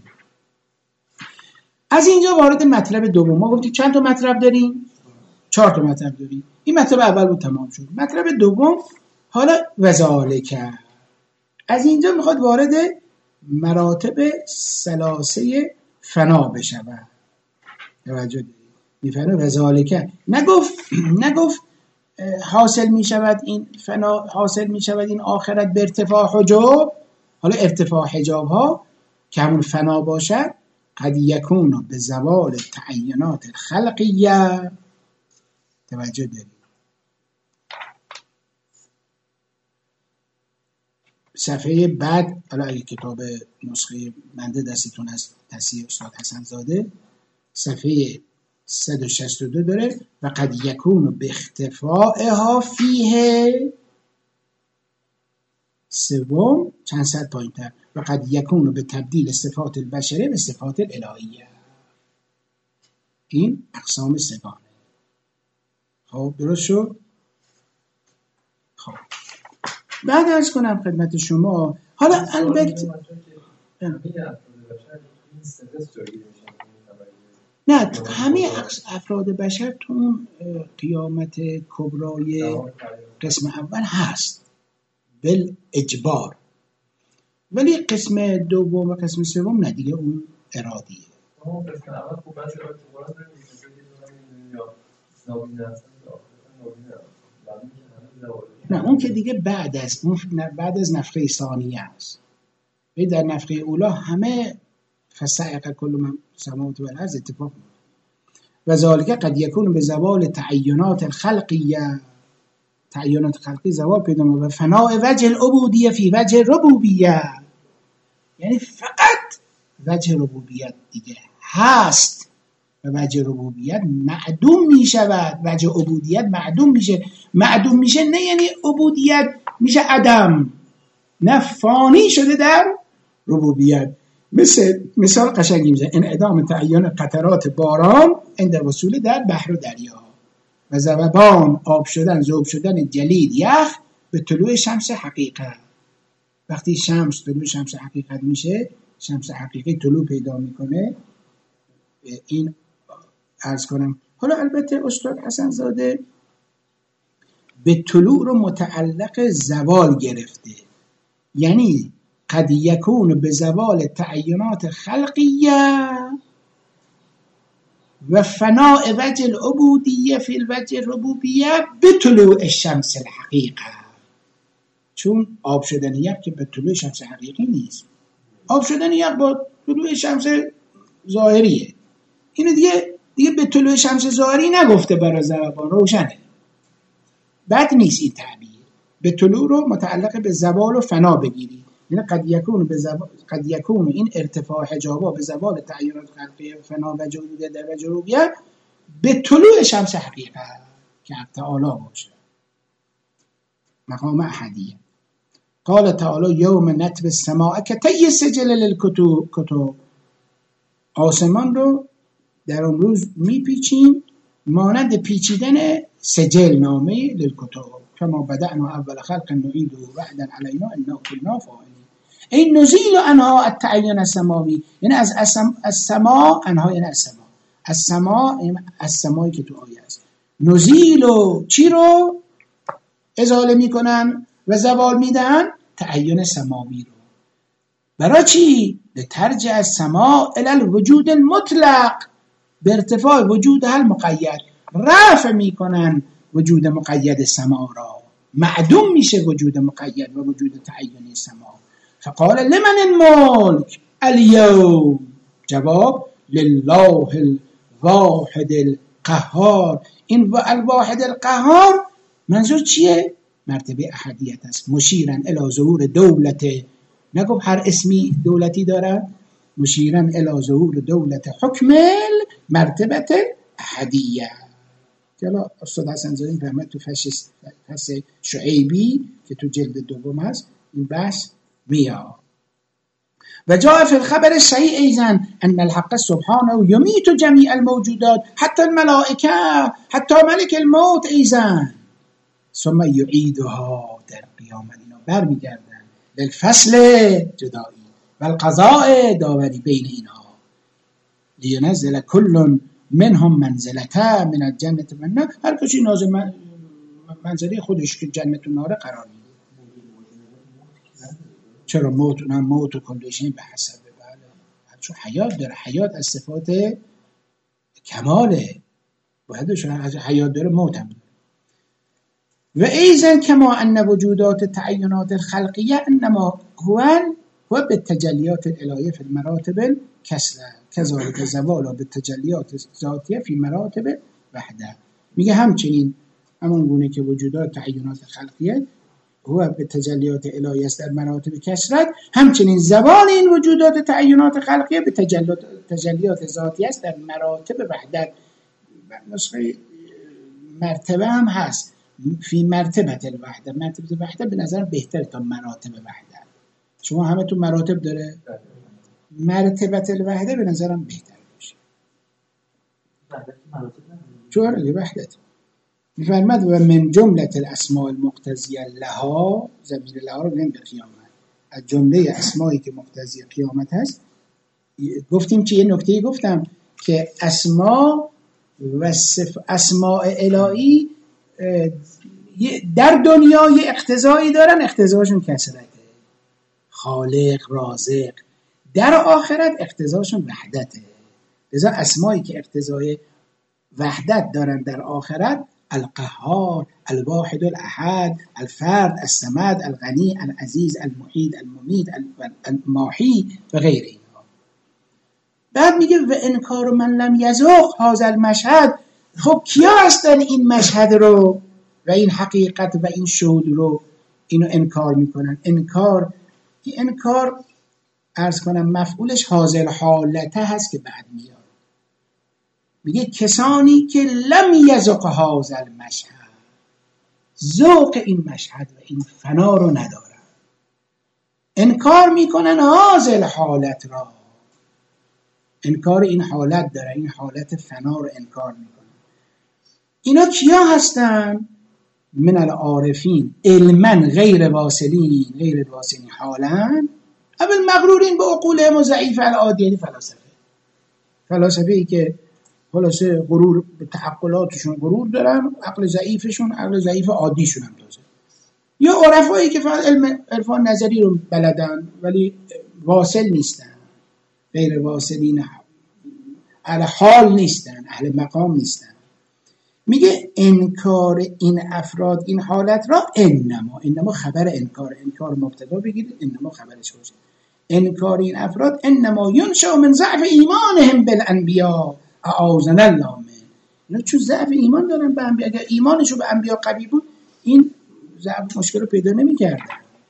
از اینجا وارد مطلب دوم. ما گفتیم چند تا مطلب داریم؟ چهار تا مطلب داریم. این مطلب اول بود تمام شد. مطلب دوم حالا وذالک، از اینجا میخواد وارد مراتب ثلاثه فنا بشود. توجه دارید؟ میفهمه وذالک نگفت نگفت حاصل میشود این فنا، حاصل میشود این آخرت به ارتفاع حجاب. حالا ارتفاع حجاب ها که همون فنا باشد قد یکون به زوال تعینات الخلقیه. توجه دارید؟ صفحه بعد، حالا اگه کتاب نسخه منده دستتون از تصحیح استاد حسن زاده، صفحه صد و شصت و دو داره و قد یکون به اختفائها فیه سوم چند صد پایین‌تر و قد یکون به تبدیل صفات البشره به صفات الهیه. این اقسام سگانه. خب درست شد؟ خب بعد ارز کنم خدمت شما حالا البته نه همه افراد بشر تو اون قیامت کبرای قسم اول هست بل اجبار، ولی قسم دوم و قسم سوم نه دیگه، اون ارادیه. اون قسم اول خوب بعضی اعتبارات نه اون که دیگه بعد از اون بعد از نفخه ثانیه است. ولی در نفخه اولا همه فصعق کل من سماوات و الارض اتفاق می‌کنه. و ذالک قد یکون به زوال تعینات الخلقیه، تعینات خلقی زوال پیدا می‌کنه و فناء وجه العبودیه فی وجه ربوبیه. یعنی فقط وجه ربوبیت دیگه هست و وجه ربوبیت معدوم می شود، وجه عبودیت معدوم میشه. معدوم میشه نه یعنی عبودیت میشه عدم، نه فانی شده در ربوبیت. مثل مثال قشنگی میزنه، انعدام تعین قطرات باران عند وصول در بحر و دریا و ذوبان آب شدن، ذوب شدن جلید یخ به طلوع شمس حقیقت. وقتی شمس طلوع شمس حقیقت میشه، شمس حقیقی طلوع پیدا میکنه. این عرض کنم. حالا البته استاد حسن زاده به طلوع رو متعلق زوال گرفته، یعنی قد یکون به زوال تعینات خلقیه و فناء وجه العبودیه فی الوجه الربوبیه به طلوع الشمس الحقیقه. چون آب شدن یخ که به طلوع شمس حقیقی نیست، آب شدن یخ با طلوع شمس ظاهریه. اینو دیگه دیگه به طلوع شمس ظاهری نگفته برای ذوبان، روشنه، بد نیست این تعبیر. به طلوع رو متعلق به زوال و فنا بگیری، یعنی قد یکون به زوال، قد یکون این ارتفاع حجابا به زوال تعینات خلقیه فنا و جهود در و جروبیه به طلوع شمس حقیقه که تعالی باشه، مقام احدیه. قال تعالی یوم نطوی السماء کطی السجل للکتب، آسمان رو در اون روز میپیچیم مانند پیچیدن سجل نامه للکتب کما بدأنا اول خلق نعیده وعدا علینا انا کنا فاعلین. این نزیل انها التعین السماوی، یعنی از السما، انها یعنی السما، السما السمایی که تو آیه است. نزیل و چی رو ازاله میکنن و زوال میدن؟ تعین سماوی رو. برای چی؟ لترجع السما الی الوجود المطلق، به ارتفاع وجود هل مقید، رفع میکنن وجود مقید سما را، معدوم میشه وجود مقید و وجود تعینی سما. فقال لمن الملک اليوم، جواب لله الواحد القهار. این الواحد القهار منظور چیه؟ مرتبه احدیت است، مشیرن الی ظهور دولت، نگو هر اسمی دولتی داره، مشیرن الی ظهور دولت حکم مرتبه احدیه. حالا استاد حسن زاده فهمت تو فصل شعیبی که تو جلد دوم هست این بحث میاد. و جاء فی الخبر الصحیح ایضا ان الحق سبحانه یمیت جمیع الموجودات حتی الملائکه حتی ملک الموت ایضا ثم یعیدها در قیامت. اینا برمیگردن للفصل جدایی و القضاء داوری بین اینها لینزل کل منهم منزلته من الجنة و النار. هر کسی نازل منزله خودش که جنت و نار قرار میده. چرا موت نه موت و کلشین به حسب بله، چون حیات داره، حیات از صفات کماله، باید از حیات داره موت هم داره. و ایضا کما ان وجودات تعینات الخلقیه انما هو هو بالتجلیات الالهیه فی المراتب الکسره کذالک زوال بالتجلیات ذاتیه فی مراتب وحده. میگه همچنین همون گونه که وجودات تعینات خلقیه هو به تجلیات الهی است در مراتب کثرت، همچنین زوال این وجودات تعینات خلقیه به تجلیات تجلیات ذاتی است در مراتب وحدت. نسخه مرتبه هم هست فی مرتبه الوحده. مرتبه وحده به نظر بهتر تا مراتب وحده. شما همه تو مراتب داره، مرتبه الوحده به نظرم بهتر باشه چون اگه وحدت میفرمد و من جمله الاسماء المقتضیه لها، ضمیر لها رو بگیم به قیامت، از جمله اسمایی که مقتضی قیامت هست. گفتیم که یه نکته گفتم که اسما و صف اسماء الهی در دنیا یه اقتضایی دارن، اقتضاشون کثرته، خالق، رازق. در آخرت اقتضاشون وحدته. لذا اسمایی که اقتضای وحدت دارن در آخرت القهار، الواحد الاحد، الفرد، الصمد، الغنی، العزیز، المحید، الممید، الماحی و غیره اینها. بعد میگه و انکار من لم یذوق هذا المشهد. خب کیا هستن این مشهد رو و این حقیقت و این شهود رو اینو انکار میکنن؟ انکار که انکار عرض کنم مفعولش حاضر حالته هست که بعد میاد. میگه کسانی که لم یذق هذا المشهد، ذوق این مشهد و این فنا رو ندارن، انکار میکنن هذا حالت را، انکار این حالت داره، این حالت فنا رو انکار میکنن. اینا کیا هستن؟ من العارفین علما غیر واصلین، غیر واصلین حالا اول مغرورین به عقولهم و ضعیف العادیین، فلاسفه فلاسفه ای که خلاصه غرور به تعقلاتشون غرور دارن، عقل ضعیفشون عقل ضعیف عادیشون هم تازه، یا عرفایی که فقط علم عرفان نظری رو بلدن ولی واصل نیستن، غیر واصلین، اهل حال نیستن، اهل مقام نیستن. میگه انکار این افراد این حالت را انما، انما خبر انکار، انکار مبتدا بگیرید انما خبرش باشه، انکار این افراد انما ینشأ من ضعف ایمانهم بالانبیاء اعاذنا الله من. اینا چون ضعف ایمان دارن به انبیا، اگر ایمانشون به انبیا قوی بود این ضعف مشکل رو پیدا نمی‌کردن.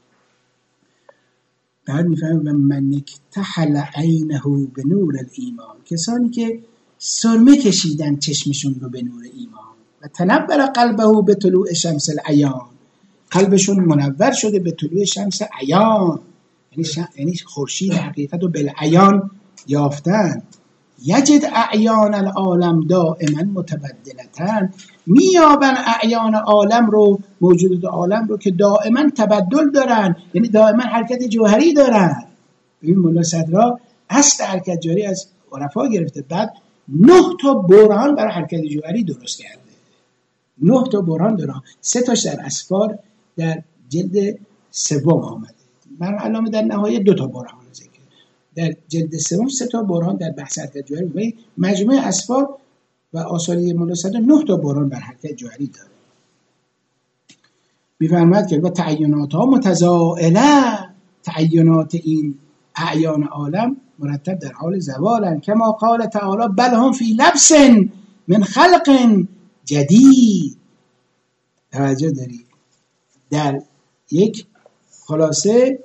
بعد میفهمیم و من اکتحل عینه به نور الایمان، کسانی که سرمه کشیدن چشمشون رو به نور ایمان، و تنور قلبه به طلوع شمس العیان، قلبشون منور شده به طلوع شمس عیان، یعنی شم... یعنی خورشید حقیقت رو بالعیان یافتن. یجد اعیان العالم دائما متبدلتن، میابن اعیان عالم رو، موجودات عالم رو که دائما تبدل دارن، یعنی دائما حرکت جوهری دارن. این مولا صدرا اصل حرکت جوهری از عرفا گرفته، بعد نه تا برهان برای حرکت جوهری درست کرده، نه تا برهان دارن، سه تاش در اسفار در جلد سوم آمده، من علامه در نهایت دو تا برهان ذکر، در جلد سوم سه تا برهان در بحث حرکت جوهری، و مجموعه اسفار و آثاری مولا صدرا نه تا برهان بر حرکت جوهری داره. می‌فرماید که با تعینات ها متزائله، تعینات این اعیان عالم مرتب در حال زوالن، کما قال تعالی بل هم فی لبس من خلق جدید. توجه دارید در یک خلاصه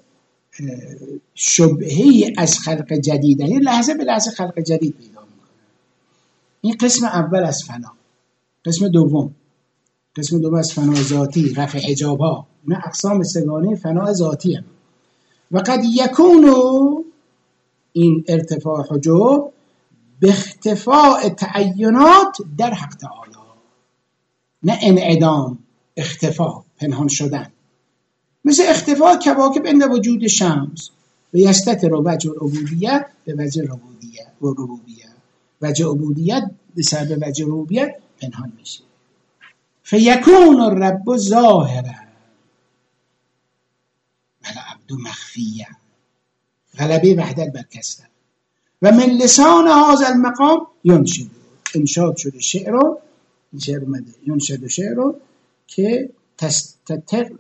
شبهه‌ای از خلق جدید، یعنی لحظه به لحظه خلق جدید پیدا میکنه. این قسم اول از فنا. قسم دوم قسم دوم از فنا ذاتی، رفع حجاب ها، نه اقسام سگانه فنا ذاتی هم. و قد یکونو، این ارتفاع حجاب به اختفاء تعینات در حق تعالی، نه انعدام، اختفاء، پنهان شدن، مثل اختفاء کواکب عند وجود شمس و یستتر وجه العبودیت به وجه ربوبیت و ربوبیت، وجه عبودیت به سبب وجه ربوبیت پنهان میشه. فیکون الرب ظاهرا والعبد مخفیا، غلبه وحدت بر کسر. و من لسان هذا المقام ینشد، انشاد شده شعر رو، این شعر اومده ینشد شعر که تستتر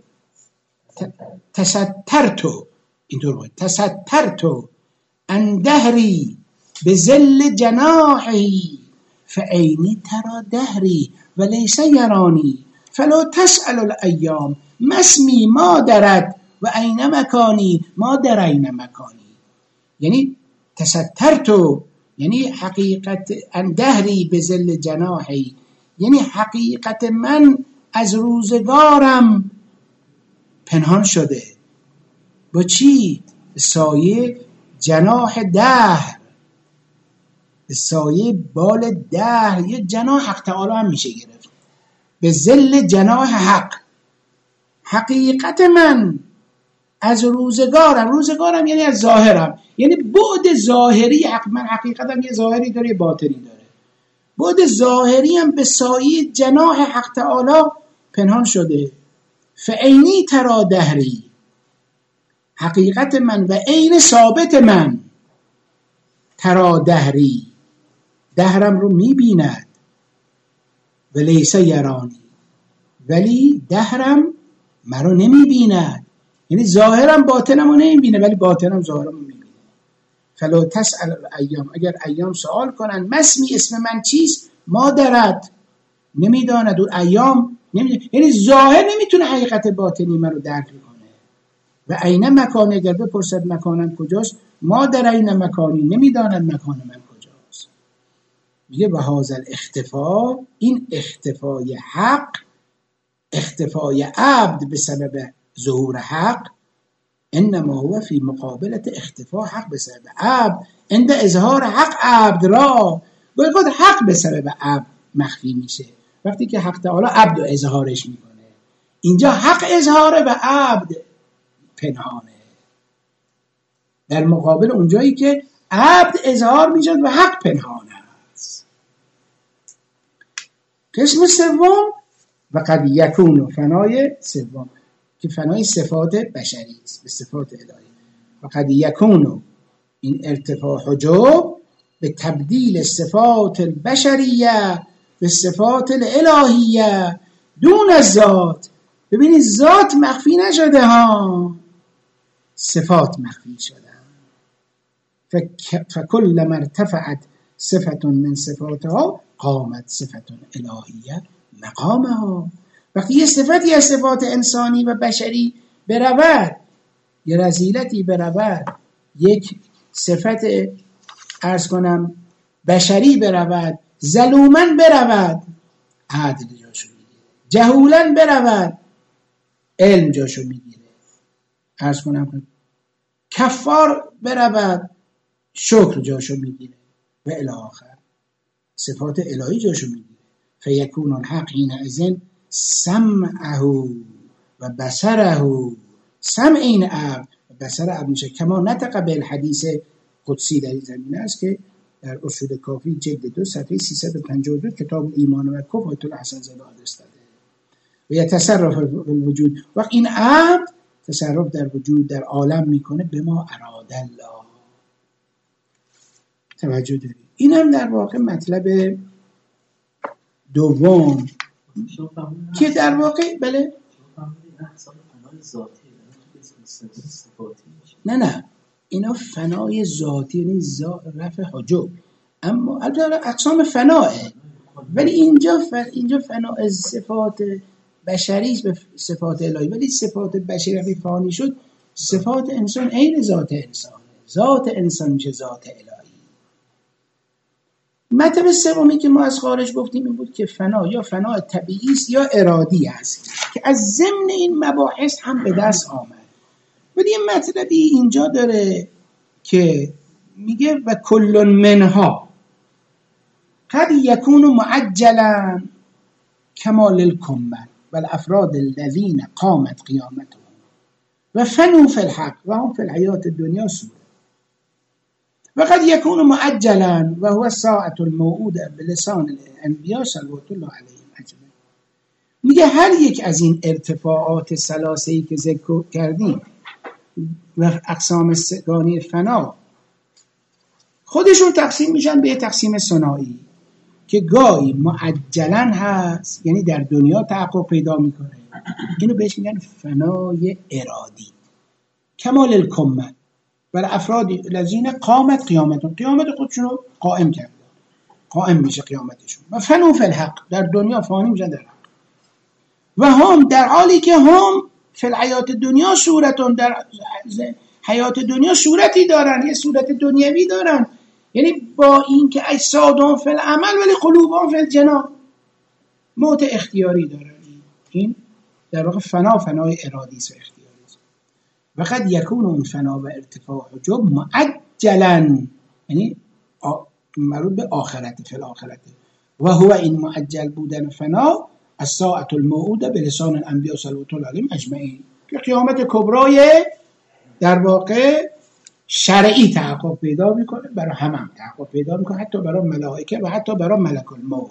تسترتو، اینطور باید تسترتو اندهری به ذل جناحی فعینی ترا دهری و لیس یرانی فلا تسأل الایام مسمی ما درد و این مکانی ما در این مکانی. یعنی تسترتو یعنی حقیقت اندهری به ذل جناحی، یعنی حقیقت من از روزگارم پنهان شده. با چی؟ سایه جناح دهر، سایه بال دهر، یه جناح حق تعالی هم میشه گرفت، به ذل جناح حق. حقیقت من از روزگارم، روزگارم یعنی از ظاهرم، یعنی بعد ظاهری حق من، حقیقتم یه ظاهری داره یه باطنی داره، بعد ظاهری هم به سایه جناح حق تعالی پنهان شده. فعینی ترا دهری، حقیقت من و عین ثابت من، ترا دهری، دهرم رو میبیند، و لیس یرانی، ولی دهرم مرا نمیبیند، یعنی ظاهرم باطنم رو نمیبینه ولی باطنم ظاهرم رو میبینه. فلا تسأل الایام، اگر ایام سوال کنن مسمی اسم من چیست، ما درد، نمیداند، اون ایام نمیدونه، یعنی ظاهر نمیتونه حقیقت باطنی من رو درک کنه. و عین مکان، اگر بپرسد مکانم کجاست، ما در این مکانی نمیداند مکان من کجاست. میگه و هذا الاختفا، این اختفای حق، اختفای عبد به سبب ظهور حق، انما هو فی مقابلت اختفا حق به سبب عبد. عند اظهار حق عبد را، گویا خود حق به سبب عبد مخفی میشه وقتی که حق تعالی عبد رو اظهارش میکنه. اینجا حق اظهاره و عبد پنهانه، در مقابل اونجایی که عبد اظهار میشد و حق پنهانه است. قسم سوم و قد یکون، فنای سوم که فنای صفات بشری است به صفات الهی. و قد یکون، این ارتفاع حجاب به تبدیل صفات البشریه به صفات الالهیه دون الذات. ببینید ذات مخفی نشده ها، صفات مخفی شده. فکل ما ارتفعت صفت من صفاتها قامت صفت الهیه مقامها. وقتی یه صفتی از صفات انسانی و بشری برود، یه رذیلتی برود، یک صفت عرض کنم بشری برود، ظلومن برود، عدل جاشو میگیره، جهولن برود، علم جاشو میگیره، عرض کنم کفار برود، شکر جاشو میگیره و الی آخر، صفات الهی جاشو میگیره. فیکون الحق حینئذ سمعه و بصره، سمع این عبد و بصر عبد میشه. کما نطق بالحدیث قدسی در این زمینه است که در اصول کافی جلد دو صفحه سیصد و پنجاه و دو کتاب ایمان و کفر آیت الله حسن زاده آدرس داده. و یتصرف الوجود، وقت این عبد تصرف در وجود در عالم میکنه به ما اراد الله. توجه دارید؟ این هم در واقع مطلب دوم که در واقع بله نه نه اینا فنای ذاتی، یعنی رفع حجب، اما البته اقسام فناه، ولی اینجا ف... اینجا فنا صفات بشری به صفات الهی، ولی صفات بشری فانی شد، صفات انسان عین ذات انسان، ذات انسان میشه ذات الهی. مطلب سومی که ما از خارج گفتیم این بود که فنا یا فنا طبیعی است یا ارادی است که از ضمن این مباحث هم به دست آمد. ولی این مطلبی اینجا داره که میگه و کل منها قد یکون معجلا کمال الکمل و الافراد الذین قامت قیامتهم و فنوا فی الحق و هم فی الحیات الدنیا سوره. و قد یکون معجلا و هو الساعة الموعوده بلسان الانبیاء صلوات الله علیهم اجمعین. میگه هر یک از این ارتفاعات ثلاثه‌ای که ذکر کردیم و اقسام سگانی فنا خودشون تقسیم میشن به تقسیم ثنایی که گاهی معجلا هست، یعنی در دنیا تحقق پیدا میکنه، اینو بهش میگن فنای ارادی کمال الکمل و افراد الذین قامت قیامتون، قیامت خودشون رو قائم کرد، قائم میشه قیامتشون. و فنوا فی الحق، در دنیا فانی میشن در حق. و هم در حالی که هم فی الحیات دنیا صورتون، در حیات دنیا صورتی دارن، یه صورت دنیوی دارن، یعنی با این که اجسادهم فی العمل ولی قلوبهم فی الجنان، موت اختیاری دارن. این در واقع فنا فنای ارادی است و اختیاری است. و قد یکون اون فنا و ارتفاع حجب معجلا، یعنی مربوط به آخرت، فی الاخرت. و هو این معجل بودن فنا الساعة الموعوده به لسان الانبیاء صلوات الله علیهم اجمعین، که قیامت کبرای در واقع شرعی تحقق پیدا میکنه، برای همه هم تحقق پیدا میکنه، حتی برای ملائکه و حتی برای ملک الموت.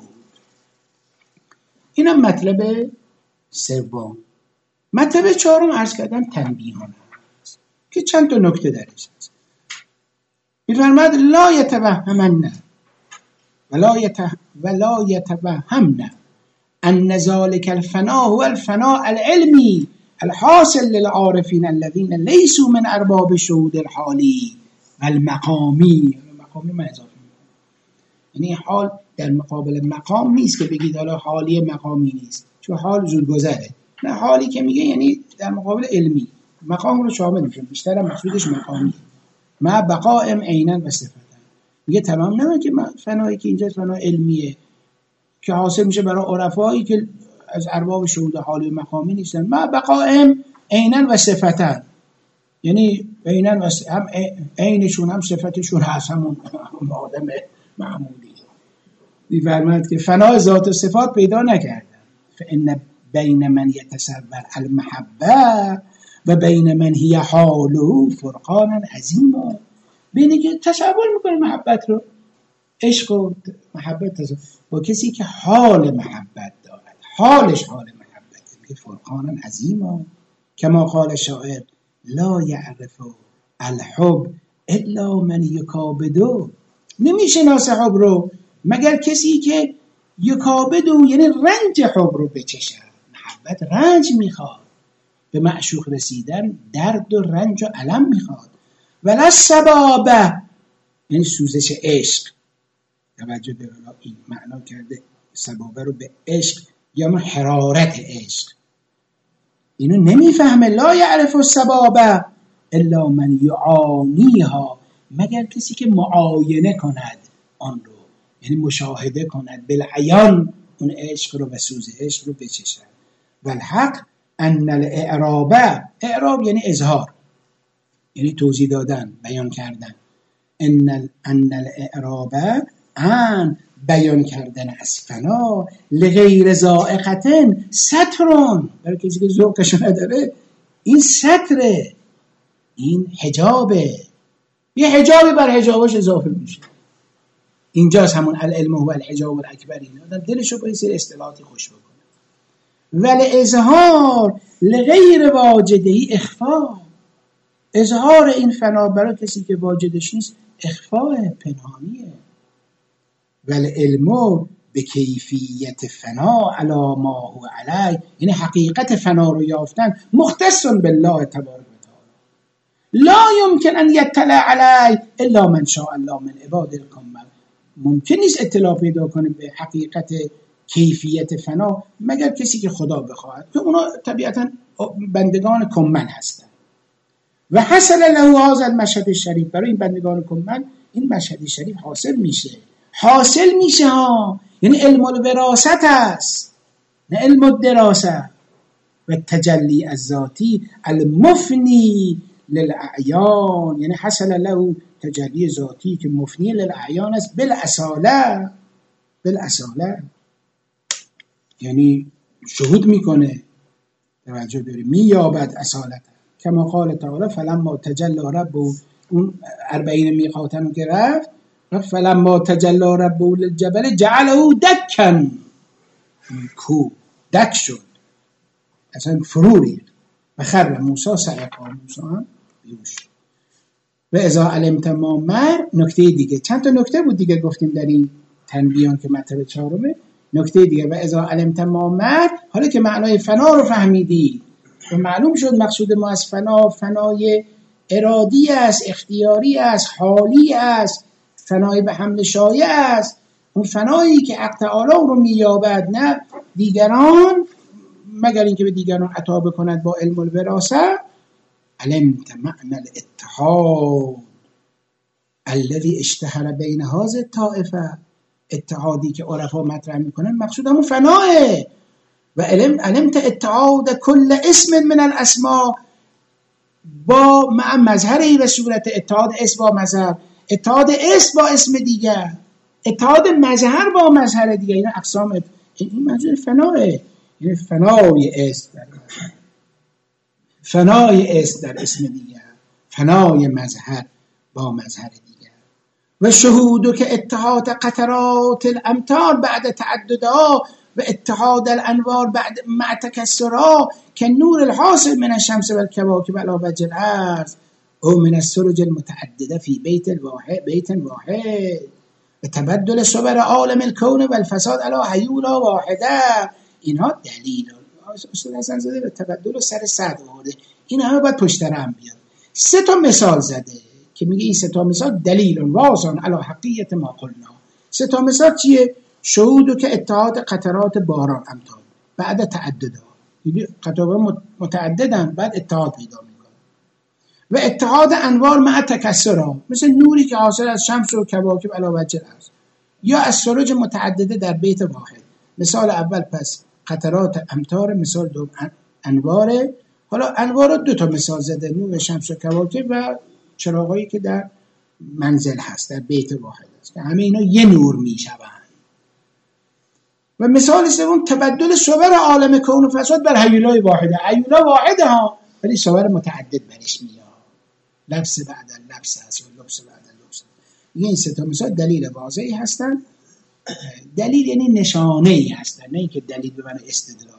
اینم مطلب سوم. مطلب چهارم عرض کردم تنبیهان هست که چند تا نکته درش هست. میفرماد لا یتوهمن ولا یته ولا یتوهمن ان ذلك الفنا هو الفناء العلمي الحاصل للعارفين الذين ليسوا من ارباب الشهود الحالي والمقامي. مقامی من اضافه میکنم، یعنی حال در مقابل مقام نیست که بگید حالا حالی مقامی نیست، چون حال زودگذره. نه، حالی که میگه یعنی در مقابل علمی، مقام رو شامل میشه، بیشتر مقصودش مقامی. ما بقائم عینا و صفتا. میگه تمام نه که فنایی که اینجا فنا علمیه که حاصل میشه برای عرفایی که از ارباب شهود حالی و مقامی نیستن. ما بقائم عینا و صفتا، یعنی عینا و س... هم عینشون هم صفتشون هست، همون آدم معمولی. می‌فرماید که فنا ذات و صفات پیدا نکردن. فإن بین من یتصور المحبه و بین من هی حاله فرقانا عظیما. بینی که تصور میکنه محبت رو، عشق و محبت تصور. با کسی که حال محبت دارد، حالش حال محبت، میگه فرقانا عظیما. کما قال شاعر لا یعرف الحب الا من یکابدو. نمیشناسه حب رو مگر کسی که یکابدو، یعنی رنج حب رو بچشه. محبت رنج میخواد، به معشوق رسیدن درد و رنج و الم میخواد. ولا سبابه، یعنی سوزش عشق. توجه به این معنا کرده سبابه رو به عشق یا حرارت عشق. اینو نمیفهمه. لا یعرف السبابه الا من یعانیها، مگر کسی که معاینه کند آن رو، یعنی مشاهده کند بالعیان اون عشق رو و سوز عشق رو بچشد. والحق ان الاعراب، اعراب یعنی اظهار، یعنی توضیح دادن، بیان کردن. ان ان الاعراب ان بیان کردن از فنا لغیر ذائقتن سترون، برای کسی که ذوقش نداره این ستره، این حجابه، یه حجابی بر حجابش اضافه میشه. اینجاست همون العلم هو الحجاب الاکبر. این آدم دلشو با این سری اصطلاحاتی خوش بکنه. ولی اظهار لغیر واجدهی اخفا، اظهار این فنا برای کسی که واجدش نیست اخفاء، پنهانیه. ولی علمو به کیفیت فنا علی ما هو علی، یعنی حقیقت فنا رو یافتن مختص بالله تبارک و تعالی. لا یمکن ان یطلع علی الا من شاء الله من عباد الکمل. ممکن نیست اطلاع پیدا کنه به حقیقت کیفیت فنا مگر کسی که خدا بخواهد، که اونا طبیعتا بندگان کمل هستن. و حصل له هذا المشهد الشریف، برای این بندگان کمل این مشهد شریف حاصل میشه. حاصل میشه ها، یعنی علم الوراثت است نه علم الدراسه. و تجلی الذاتی المفنی للاعیان، یعنی حصل له تجلی ذاتی که مفنی للاعیان است بالاصاله. بالاصاله یعنی شهود میکنه، توجه داری، مییابد اصالت. کما قال تعالی فلما تجلی ربه، اون اربعین میقاتن که رفت، فلما تجلی ربه للجبل جعله دکا، کو دک شد، اصلا فروری. و خر موسی صعقا، موسی هم بیهوش. و اذا علمت ما مر، نکته دیگه، چند تا نکته بود دیگه گفتیم در این تنبیهان که مطلب چهارمه. نکته دیگه و اذا علمت ما مر، حالا که معنای فنا رو فهمیدی و معلوم شد مقصود ما از فنا فنای ارادی است، اختیاری است، حالی است، فنای به حمل شایع است، اون فنایی که حق تعالی رو مییابد نه دیگران، مگر اینکه به دیگران عطا بکند با علم الوراثه. علمت معنی الاتحاد الذي اشتهر بین هذه الطائفه، اتحادی که عرفا مطرح میکنن مقصود همون فناه. و علم علمت اتحاد کل اسم من الاسماء با مع مظهری، به صورت اتحاد اسم با مظهر، اتحاد اسم با اسم دیگر، اتحاد مظهر با مظهر دیگر، این اقسام، این منظور فناه. یعنی فنای اسم در مظهر، فنای اسم در اسم دیگر، فنای مظهر با مظهر دیگر. و شهودو که اتحاد قطرات الامطار بعد تعددها و اتحاد الانوار بعد مع تکسرها که نور الحاصل من الشمس و الکواکب علی وجه الارض او من السرج المتعدده فی بیت واحد بیت واحد و تبدل صور عالم الکون و الفساد علی حیولا واحده. اینها دلیل اصول حسن زده به تبدل و سر صد آورده. این همه باید پشتر هم بیاد. سه تا مثال زده که میگه این سه تا مثال دلیل واضح علی حقیقت ما قلنا. سه تا مثال چیه؟ شهودو که اتحاد قطرات باران امطار بعد تعددها، یعنی قطرات متعددن بعد اتحاد پیدا میکنه. و اتحاد انوار مع تکثرها، مثل نوری که حاصل از شمس و کواکب علی وجه الارض، یا از سروج متعدده در بیت واحد. مثال اول پس قطرات امطار، مثال دوم انواره. حالا انوار دو تا مثال زده، نور شمس و کواکب و چراغایی که در منزل هست در بیت واحد است که همه اینا یه نور میشوند. و مثال سوم تبدل صور عالم کون و فساد بر هیولای واحده. هیولا واحده ها ولی صور متعدد برش میاد، لبس بعد لبس هست یا لبس بعد لبس. این سه تا مثال دلیل واضحی هستن. دلیل یعنی نشانه ای هستن، نه اینکه دلیل به معنی استدلال.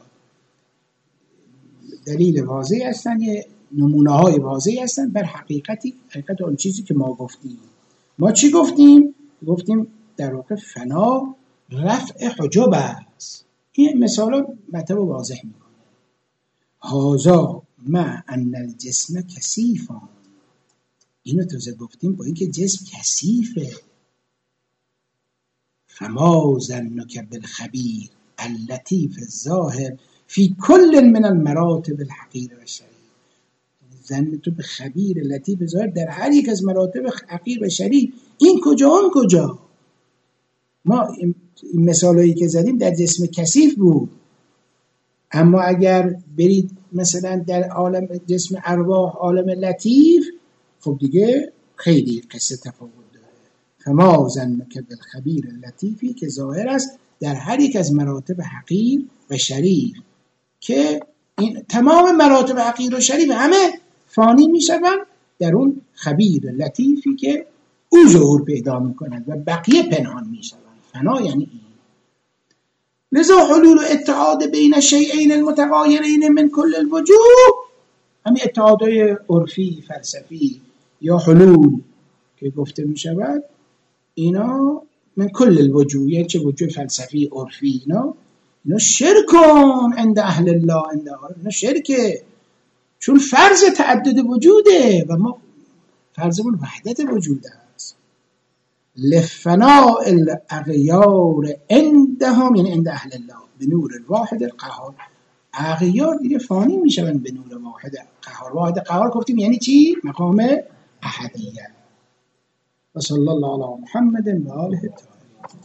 دلیل واضحی هستن، یه نمونه های واضحی هستن بر حقیقتی، حقیقت اون چیزی که ما گفتیم. ما چی گفتیم؟ گفتیم در واقع فنا رفع حجب است. این مثالا مطلب واضح میکنه. هازا مع ان الجسم کثیفا، اینو تازه گفتیم با اینکه جسم کثیفه. فما ظنک بالخبیر اللطیف الظاهر فی کل من المراتب الحقیر و شریف. ظن تو به خبیر لطیف ظاهر در هر یک از مراتب حقیر و شریف. این کجا اون کجا؟ ما این مثالایی که زدیم در جسم کثیف بود، اما اگر برید مثلا در عالم جسم ارواح، عالم لطیف، خب دیگه خیلی قصه تفاوت داره. فما ظنک بالخبیر اللطیفی که ظاهر است در هر یک از مراتب حقیر و شریف، که این تمام مراتب حقیر و شریف همه فانی میشوند در اون خبیر لطیفی که او ظهور پیدا میکند و بقیه پنهان میشوند. فنا یعنی این. لذا حلول و اتحاد بین شیئین المتغایرین من کل الوجوه، همین اتحادهای عرفی فلسفی یا حلول که گفته میشود، اینا من کل الوجوه، یعنی چه وجوه فلسفی عرفی، اینا اینا شرکون عند اهل الله، عند اینا شرکه، چون فرض تعدد وجوده و ما فرضمون وحدت وجود است. لفناء الاغیار عندهم، یعنی عند اهل الله، به نور الواحد القهار. اغیار دیگه فانی میشون به نور واحد قهار. واحد قهار گفتیم یعنی چی؟ مقام احدیه. و صلی الله علی محمد و آله الطاهرین.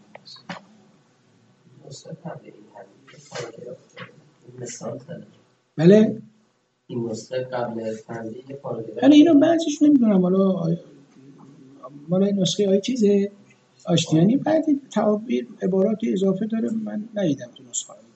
بله این نسخه قبل تنظیم پاراگراف، یعنی اینو بعضیش نمیدونم، حالا مال این نسخه های چیزه آشتیانی، بعد تعابیر عبارات اضافه داره من ندیدم تو نسخه.